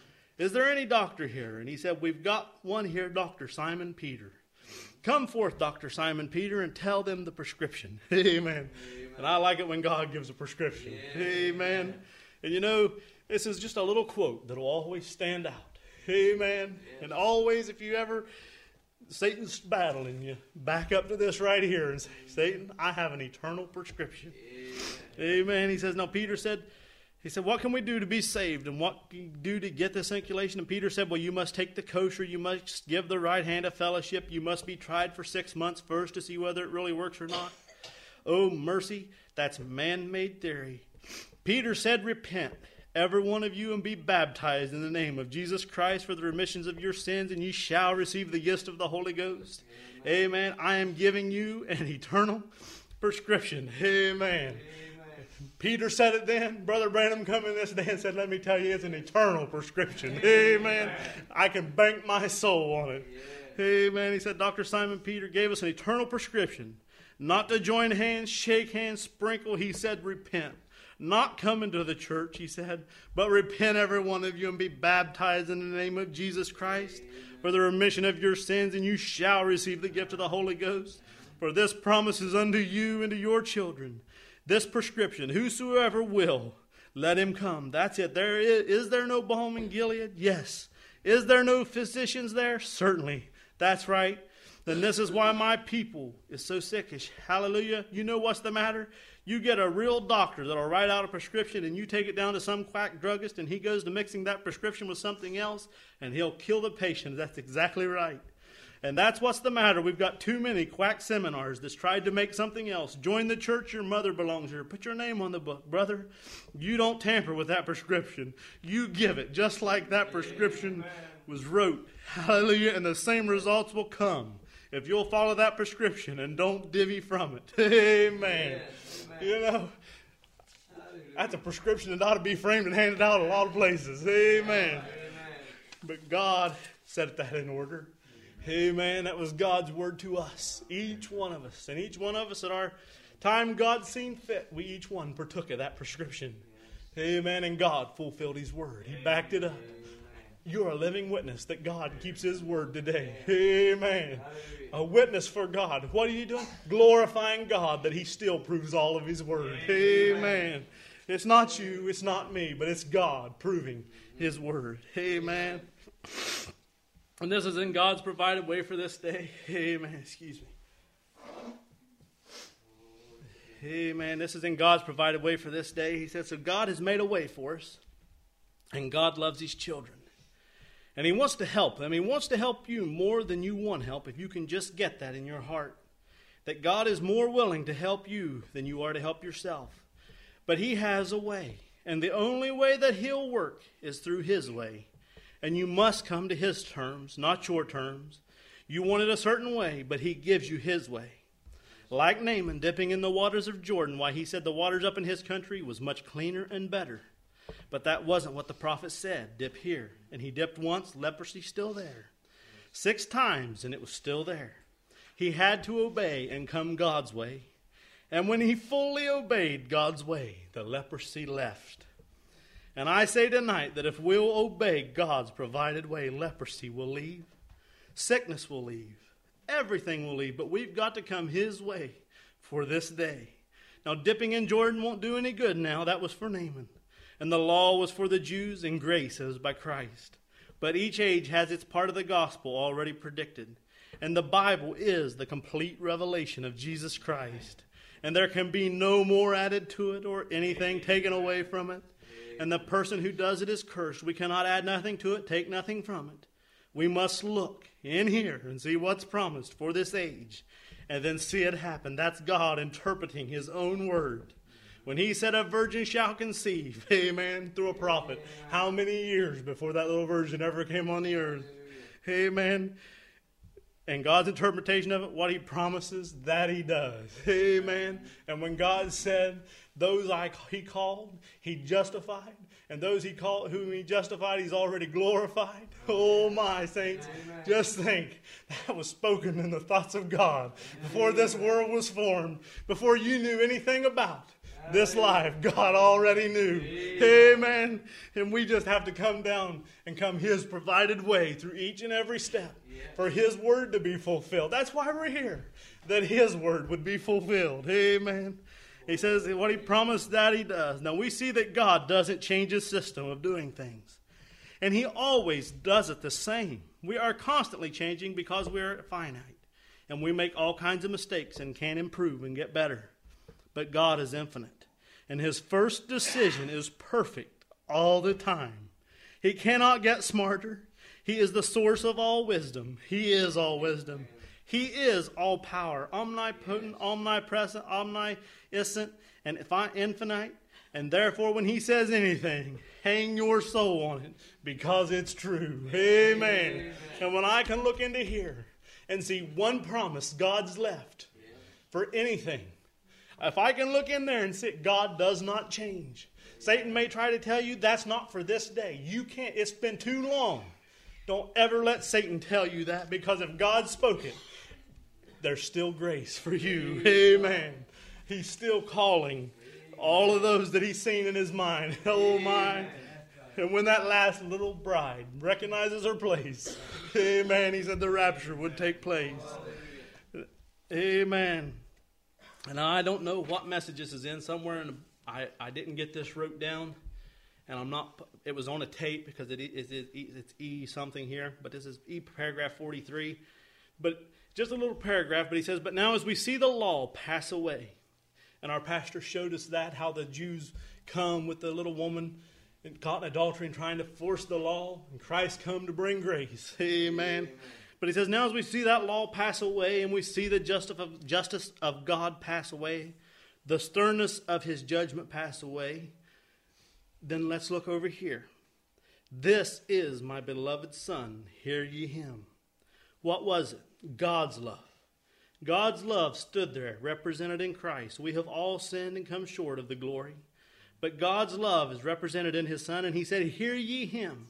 Is there any doctor here? And he said, we've got one here, Doctor Simon Peter. Come forth, Doctor Simon Peter, and tell them the prescription. Amen. Amen. And I like it when God gives a prescription. Yeah. Amen. And you know, this is just a little quote that will always stand out. Amen. Yeah. And always, if you ever, Satan's battling you, back up to this right here and say, Satan, I have an eternal prescription. Yeah. Amen. He says, now Peter said, He said, what can we do to be saved? And what can you do to get this inculation? And Peter said, well, you must take the kosher. You must give the right hand of fellowship. You must be tried for six months first to see whether it really works or not. Oh, mercy, that's man-made theory. Peter said, repent, every one of you, and be baptized in the name of Jesus Christ for the remissions of your sins, and ye shall receive the gift of the Holy Ghost. Amen. Amen. I am giving you an eternal prescription. Amen. Peter said it then. Brother Branham come in this day and said, let me tell you, it's an eternal prescription. Amen. I can bank my soul on it. Amen. He said, Doctor Simon Peter gave us an eternal prescription. Not to join hands, shake hands, sprinkle. He said, repent. Not come into the church, he said, but repent every one of you and be baptized in the name of Jesus Christ for the remission of your sins, and you shall receive the gift of the Holy Ghost. For this promise is unto you and to your children. This prescription, whosoever will, let him come. That's it. There is, is there no balm in Gilead? Yes. Is there no physicians there? Certainly. That's right. Then this is why my people is so sickish. Hallelujah. You know what's the matter? You get a real doctor that'll write out a prescription, and you take it down to some quack druggist, and he goes to mixing that prescription with something else, and he'll kill the patient. That's exactly right. And that's what's the matter. We've got too many quack seminars that's tried to make something else. Join the church your mother belongs here. Put your name on the book. Brother, you don't tamper with that prescription. You give it just like that prescription was wrote. Hallelujah. And the same results will come. if you'll follow that prescription and don't divvy from it. Amen. Yes, amen. You know, that's a prescription that ought to be framed and handed out a lot of places. Amen. Amen. But God set that in order. Amen. That was God's word to us, each one of us. And each one of us at our time God seen fit, we each one partook of that prescription. Amen. And God fulfilled His word. He backed it up. You're a living witness that God keeps His word today. Amen. A witness for God. What are you doing? Glorifying God that He still proves all of His word. Amen. It's not you, it's not me, but it's God proving His word. Amen. And this is in God's provided way for this day. Amen. Excuse me. Amen. This is in God's provided way for this day. He said, so God has made a way for us. And God loves His children. And He wants to help them. He wants to help you more than you want help, if you can just get that in your heart. That God is more willing to help you than you are to help yourself. But He has a way. And the only way that He'll work is through His way. And you must come to His terms, not your terms. You want it a certain way, but He gives you His way. Like Naaman dipping in the waters of Jordan, why he said the waters up in his country was much cleaner and better. But that wasn't what the prophet said. Dip here. And he dipped once, leprosy still there. Six times, and it was still there. He had to obey and come God's way. And when he fully obeyed God's way, the leprosy left. And I say tonight that if we'll obey God's provided way, leprosy will leave. Sickness will leave. Everything will leave. But we've got to come His way for this day. Now, dipping in Jordan won't do any good now. That was for Naaman. And the law was for the Jews, and grace is by Christ. But each age has its part of the gospel already predicted. And the Bible is the complete revelation of Jesus Christ. And there can be no more added to it or anything taken away from it. And the person who does it is cursed. We cannot add nothing to it, take nothing from it. We must look in here and see what's promised for this age. And then see it happen. That's God interpreting His own word. When He said a virgin shall conceive, amen, through a prophet. How many years before that little virgin ever came on the earth? Amen. And God's interpretation of it, what He promises, that He does. Amen. And when God said, those I, He called, He justified. And those He called, whom He justified, He's already glorified. Oh my saints, amen. Just think, that was spoken in the thoughts of God before this world was formed, before you knew anything about this life. God already knew. Amen. And we just have to come down and come His provided way through each and every step for His word to be fulfilled. That's why we're here, that His word would be fulfilled. Amen. He says what He promised, that He does. Now we see that God doesn't change His system of doing things. And He always does it the same. We are constantly changing because we are finite. And we make all kinds of mistakes and can improve and get better. But God is infinite. And His first decision is perfect all the time. He cannot get smarter. He is the source of all wisdom. He is all wisdom. He is all power, omnipotent, omnipresent, omniscient, and infinite. And therefore, when He says anything, hang your soul on it because it's true. Amen. Amen. And when I can look into here and see one promise God's left for anything, if I can look in there and see God does not change. Satan may try to tell you that's not for this day. You can't. It's been too long. Don't ever let Satan tell you that, because if God spoke it, there's still grace for you. Amen. He's still calling all of those that He's seen in His mind. Oh my. And when that last little bride recognizes her place, amen, He said the rapture would take place. Amen. And I don't know what message this is in. Somewhere in the, I, I didn't get this wrote down. And I'm not, it was on a tape because it is, it, it's E something here. But this is E paragraph forty-three. But just a little paragraph. But he says, but now as we see the law pass away. And our pastor showed us that, how the Jews come with the little woman caught in adultery and trying to force the law. And Christ come to bring grace. Amen. Amen. But he says, now as we see that law pass away and we see the justice of God pass away, the sternness of His judgment pass away, then let's look over here. This is my beloved Son, hear ye Him. What was it? God's love. God's love stood there, represented in Christ. We have all sinned and come short of the glory. But God's love is represented in his Son, and he said, hear ye him.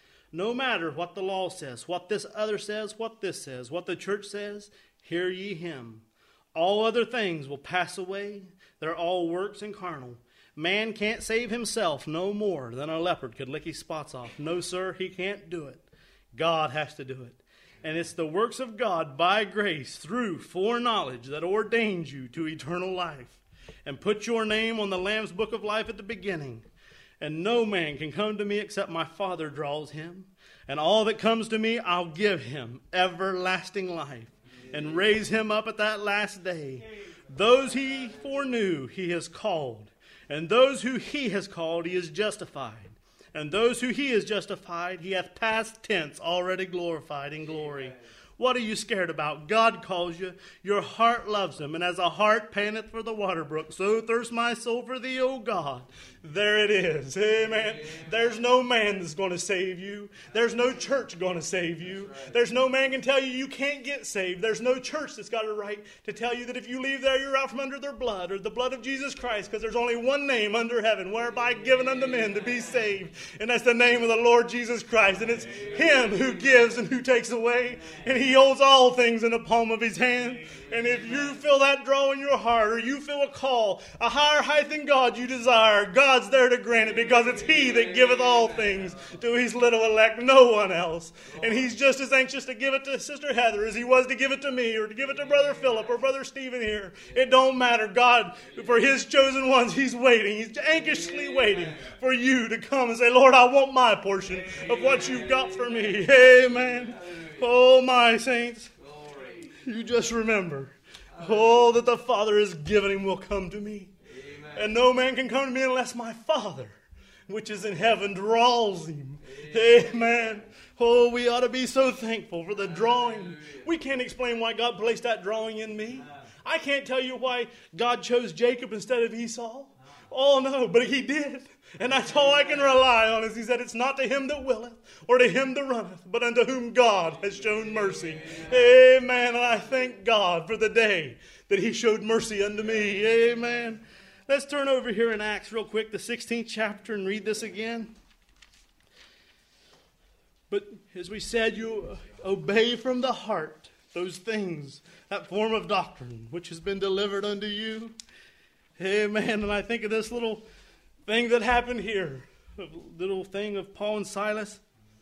No matter what the law says, what this other says, what this says, what the church says, hear ye him. All other things will pass away. They're all works and carnal. Man can't save himself no more than a leopard could lick his spots off. No, sir, he can't do it. God has to do it. And it's the works of God by grace through foreknowledge that ordains you to eternal life and put your name on the Lamb's book of life at the beginning. And no man can come to me except my Father draws him. And all that comes to me, I'll give him everlasting life and raise him up at that last day. Those he foreknew, he has called. And those who he has called, he has justified. And those who he has justified, he hath past tense already glorified in glory. What are you scared about? God calls you. Your heart loves him. And as a hart panteth for the water brook, so thirsts my soul for thee, O God. There it is. Amen. There's no man that's going to save you. There's no church going to save you. There's no man can tell you you can't get saved. There's no church that's got a right to tell you that if you leave there, you're out from under their blood or the blood of Jesus Christ, because there's only one name under heaven whereby given unto men to be saved. And that's the name of the Lord Jesus Christ. And it's him who gives and who takes away. And he He holds all things in the palm of his hand. And if you feel that draw in your heart, or you feel a call, a higher height than God you desire, God's there to grant it, because it's he that giveth all things to his little elect, no one else. And he's just as anxious to give it to Sister Heather as he was to give it to me, or to give it to Brother Philip or Brother Stephen here. It don't matter. God, for his chosen ones, he's waiting. He's anxiously waiting for you to come and say, Lord, I want my portion of what you've got for me. Amen. Oh, my saints, you just remember, all that the Father has given him will come to me. Amen. And no man can come to me unless my Father, which is in heaven, draws him. Amen. Amen. Oh, we ought to be so thankful for the drawing. We can't explain why God placed that drawing in me. I can't tell you why God chose Jacob instead of Esau. Oh, no, but he did. And that's all I can rely on, is he said, it's not to him that willeth, or to him that runneth, but unto whom God has shown mercy. Amen. Amen. And I thank God for the day that he showed mercy unto me. Amen. Let's turn over here in Acts real quick, the sixteenth chapter, and read this again. But as we said, you obey from the heart those things, that form of doctrine which has been delivered unto you. Amen. And I think of this little thing that happened here, a little thing of Paul and Silas.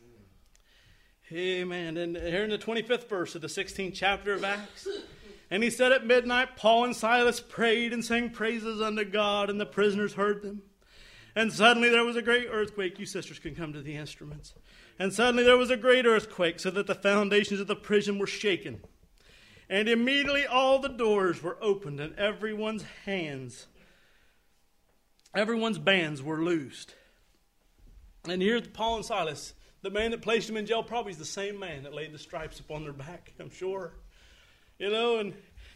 Amen. And here in the twenty-fifth verse of the sixteenth chapter of Acts, and he said at midnight, Paul and Silas prayed and sang praises unto God, and the prisoners heard them. And suddenly there was a great earthquake. You sisters can come to the instruments. And suddenly there was a great earthquake, so that the foundations of the prison were shaken. And immediately all the doors were opened, and everyone's hands Everyone's bands were loosed. And here Paul and Silas, the man that placed them in jail, probably is the same man that laid the stripes upon their back, I'm sure. You know, and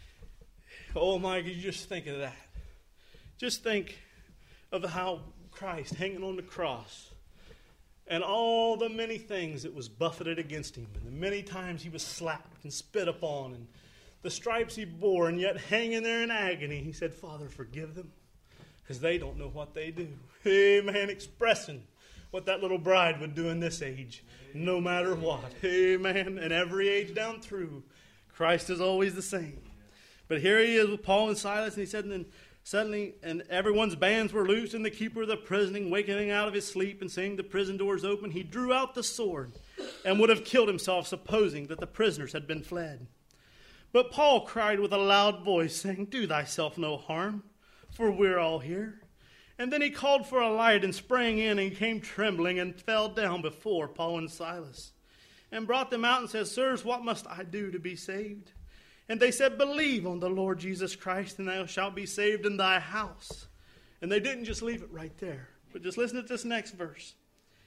oh my, you just think of that. Just think of how Christ hanging on the cross and all the many things that was buffeted against him, and the many times he was slapped and spit upon, and the stripes he bore, and yet hanging there in agony, he said, Father, forgive them, because they don't know what they do. Amen. Expressing what that little bride would do in this age, no matter what. Amen. And every age down through, Christ is always the same. But here he is with Paul and Silas, and he said, and then suddenly, and everyone's bands were loosed, and the keeper of the prison, wakening out of his sleep and seeing the prison doors open, he drew out the sword and would have killed himself, supposing that the prisoners had been fled. But Paul cried with a loud voice, saying, Do thyself no harm, for we're all here. And then he called for a light and sprang in and came trembling and fell down before Paul and Silas and brought them out and said, Sirs, what must I do to be saved? And they said, Believe on the Lord Jesus Christ, and thou shalt be saved in thy house. And they didn't just leave it right there, but just listen to this next verse.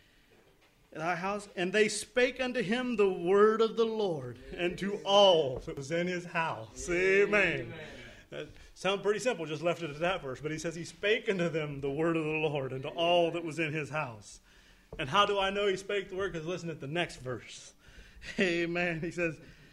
In thy house, and they spake unto him the word of the Lord, and to all that was in his house. Amen. That sounds pretty simple, just left it at that verse. But he says he spake unto them the word of the Lord and to all that was in his house. And how do I know he spake the word? Because listen at the next verse. Amen. He says,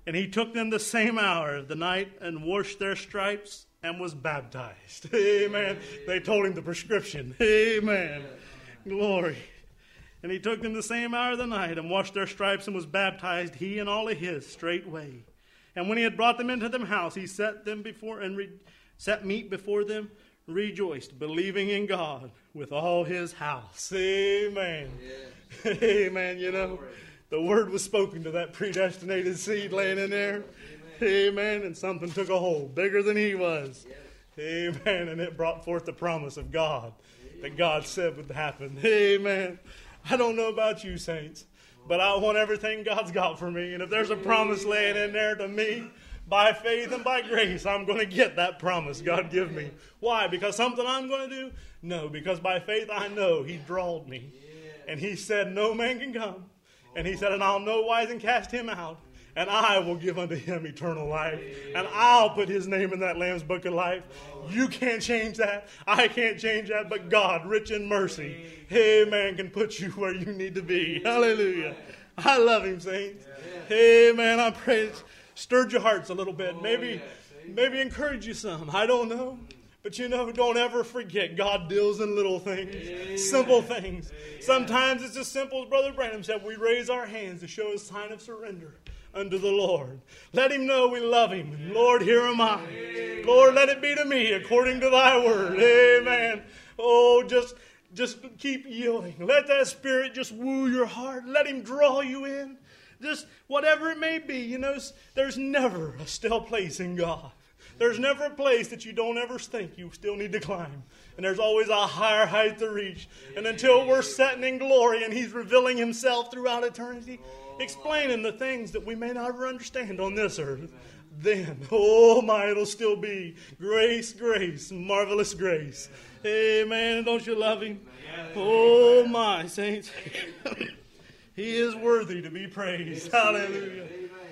And he took them the same hour of the night and washed their stripes and was baptized. Amen. They told him the prescription. Amen. Glory. And he took them the same hour of the night and washed their stripes and was baptized, he and all of his, straightway. And when he had brought them into the house, he set them before and re- set meat before them, rejoiced, believing in God with all his house. Amen. Yes. Amen. You know, the word was spoken to that predestinated seed laying in there. Amen. Amen. And something took a hold bigger than he was. Yes. Amen. And it brought forth the promise of God that God said would happen. Amen. I don't know about you, saints, but I want everything God's got for me. And if there's a promise laying in there to me, by faith and by grace, I'm going to get that promise God give me. Why? Because something I'm going to do? No, because by faith I know he drawed me. And he said, no man can come. And he said, and I'll no wise and cast him out. And I will give unto him eternal life. And I'll put his name in that Lamb's book of life. You can't change that. I can't change that. But God, rich in mercy, amen, can put you where you need to be. Hallelujah. I love him, saints. Amen. I pray it's stirred your hearts a little bit. Maybe, maybe encourage you some. I don't know. But you know, don't ever forget, God deals in little things, Amen. Simple things. Amen. Sometimes it's as simple as Brother Branham said, we raise our hands to show a sign of surrender unto the Lord. Let him know we love him. And Lord, here am I. Amen. Lord, let it be to me according to thy word. Amen. Oh, just, just keep yielding. Let that Spirit just woo your heart. Let him draw you in. Just whatever it may be, you know, there's never a still place in God. There's never a place that you don't ever think you still need to climb. And there's always a higher height to reach. And until we're setting in glory and he's revealing himself throughout eternity, explaining the things that we may not ever understand on this earth, then, oh my, it'll still be grace, grace, marvelous grace. Amen. Don't you love him? Oh my, saints. He is worthy to be praised. Hallelujah.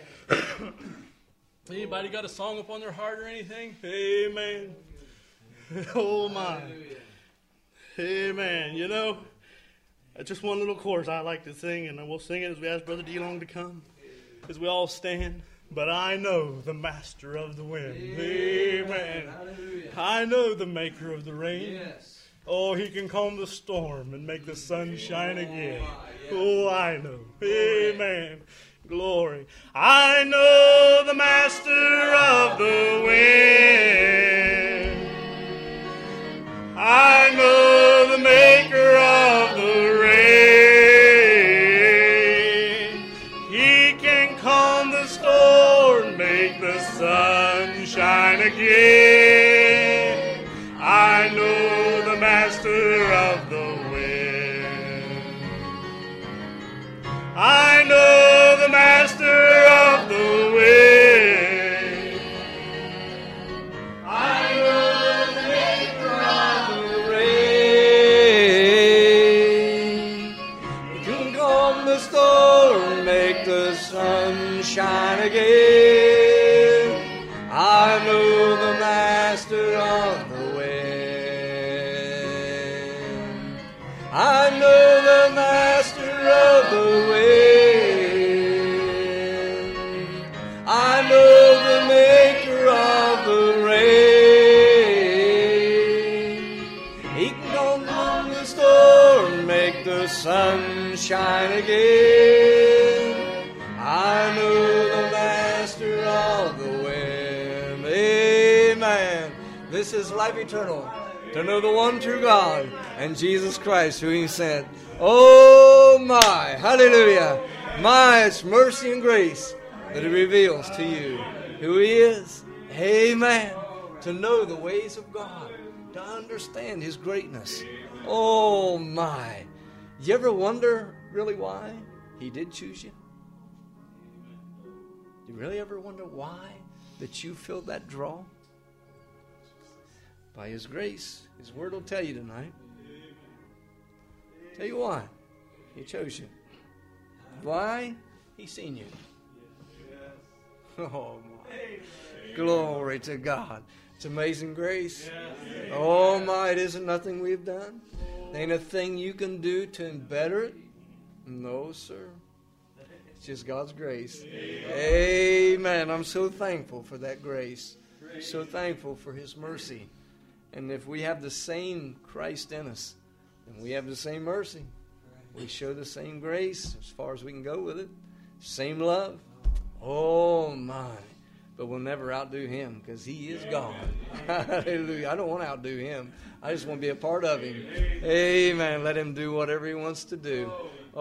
Anybody got a song upon their heart or anything? Amen. Oh my. Amen. You know, just one little chorus I like to sing, and we'll sing it as we ask Brother D-Long to come, as we all stand. But I know the master of the wind. Amen. I know the maker of the rain. Oh, he can calm the storm and make the sun shine again. Oh, I know. Amen. Glory. I know the master of the wind. I know the maker of the rain. He can calm the storm, make the sun shine again. I know the master of the wind. I know the master of the wind. I know the maker of the rain. He can calm the storm, make the sun shine again. I know the master of the wind. I know the master of the wind. I know the maker of the rain. He can calm the storm, make the sun shine again. I know the master of the wind. Amen. This is life eternal, to know the one true God and Jesus Christ who he sent. Oh my, hallelujah. My, it's mercy and grace that he reveals to you who he is. Amen. To know the ways of God, to understand his greatness. Oh my. You ever wonder really why he did choose you? You really ever wonder why that you feel that draw? By his grace, his word will tell you tonight. Tell you why he chose you. Why? He's seen you. Oh my. Glory to God. It's amazing grace. Oh my, it isn't nothing we've done. There ain't a thing you can do to better it. No, sir. It's just God's grace. Amen. Amen. I'm so thankful for that grace. So thankful for His mercy. And if we have the same Christ in us, then we have the same mercy. We show the same grace as far as we can go with it. Same love. Oh, my. But we'll never outdo Him because He is God. Hallelujah. I don't want to outdo Him. I just want to be a part of Him. Amen. Let Him do whatever He wants to do.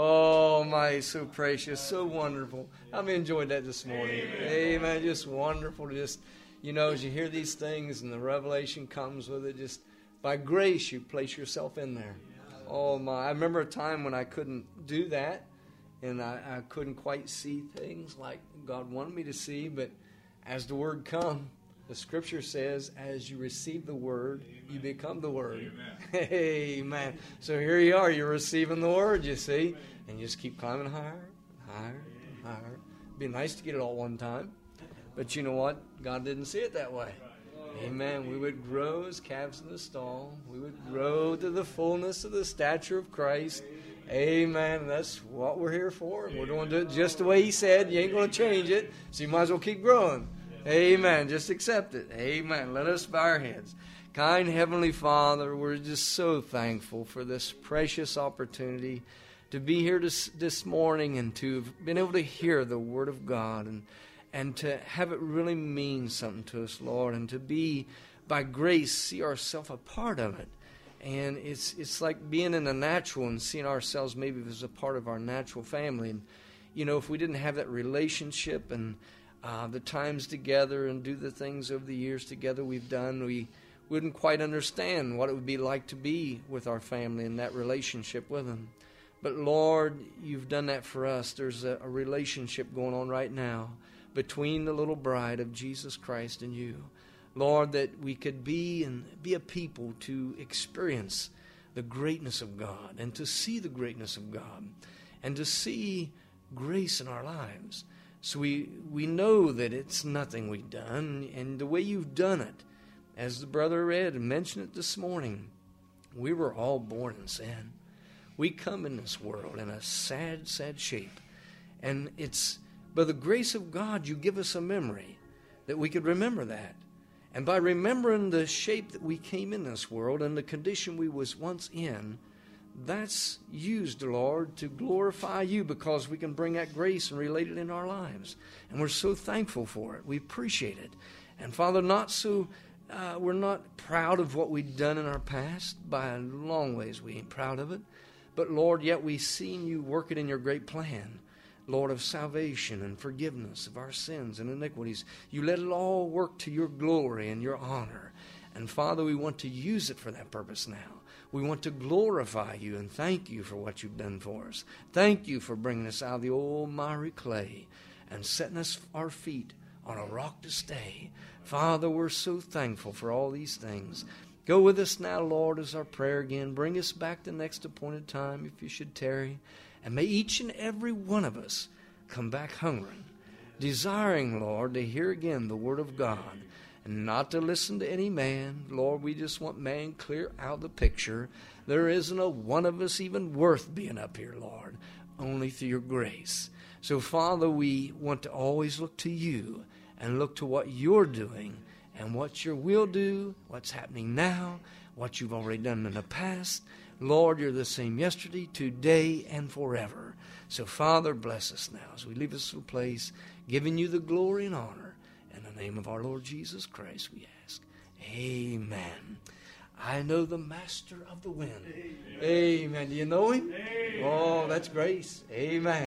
Oh, my, so precious, so wonderful. I've enjoyed that this morning. Amen. Just wonderful to just, you know, as you hear these things and the revelation comes with it, just by grace you place yourself in there. Oh, my. I remember a time when I couldn't do that, and I, I couldn't quite see things like God wanted me to see, but as the Word come, the Scripture says, as you receive the Word, you become the Word. Amen. Amen. So here you are, you're receiving the Word, you see, and you just keep climbing higher, higher, higher. It'd be nice to get it all one time, but you know what? God didn't see it that way. Amen. We would grow as calves in the stall. We would grow to the fullness of the stature of Christ. Amen. That's what we're here for. And we're going to do it just the way He said. You ain't going to change it, so you might as well keep growing. Amen. Just accept it. Amen. Let us bow our heads. Kind Heavenly Father, we're just so thankful for this precious opportunity to be here this, this morning and to have been able to hear the Word of God and and to have it really mean something to us, Lord, and to be, by grace, see ourselves a part of it. And it's it's like being in the natural and seeing ourselves maybe as a part of our natural family. And, you know, if we didn't have that relationship and uh, the times together and do the things over the years together we've done, we wouldn't quite understand what it would be like to be with our family and that relationship with them. But, Lord, you've done that for us. There's a, a relationship going on right now between the little bride of Jesus Christ and you. Lord, that we could be and be a people to experience the greatness of God and to see the greatness of God and to see grace in our lives. So we, we know that it's nothing we've done, and the way you've done it, as the brother read and mentioned it this morning, we were all born in sin. We come in this world in a sad, sad shape. And it's by the grace of God you give us a memory that we could remember that. And by remembering the shape that we came in this world and the condition we was once in, that's used, Lord, to glorify you because we can bring that grace and relate it in our lives. And we're so thankful for it. We appreciate it. And Father, not so, uh, we're not proud of what we've done in our past. By a long ways we ain't proud of it. But Lord, yet we've seen you work it in your great plan, Lord, of salvation and forgiveness of our sins and iniquities. You let it all work to your glory and your honor. And Father, we want to use it for that purpose now. We want to glorify you and thank you for what you've done for us. Thank you for bringing us out of the old miry clay and setting us our feet on a rock to stay. Father, we're so thankful for all these things. Go with us now, Lord, as our prayer again. Bring us back the next appointed time if you should tarry. And may each and every one of us come back hungering, desiring, Lord, to hear again the word of God and not to listen to any man. Lord, we just want man clear out of the picture. There isn't a one of us even worth being up here, Lord, only through your grace. So, Father, we want to always look to you and look to what you're doing and what you will do, what's happening now, what you've already done in the past. Lord, you're the same yesterday, today, and forever. So, Father, bless us now as we leave this little place, giving you the glory and honor. In the name of our Lord Jesus Christ, we ask. Amen. I know the master of the wind. Amen. Amen. Do you know him? Amen. Oh, that's grace. Amen.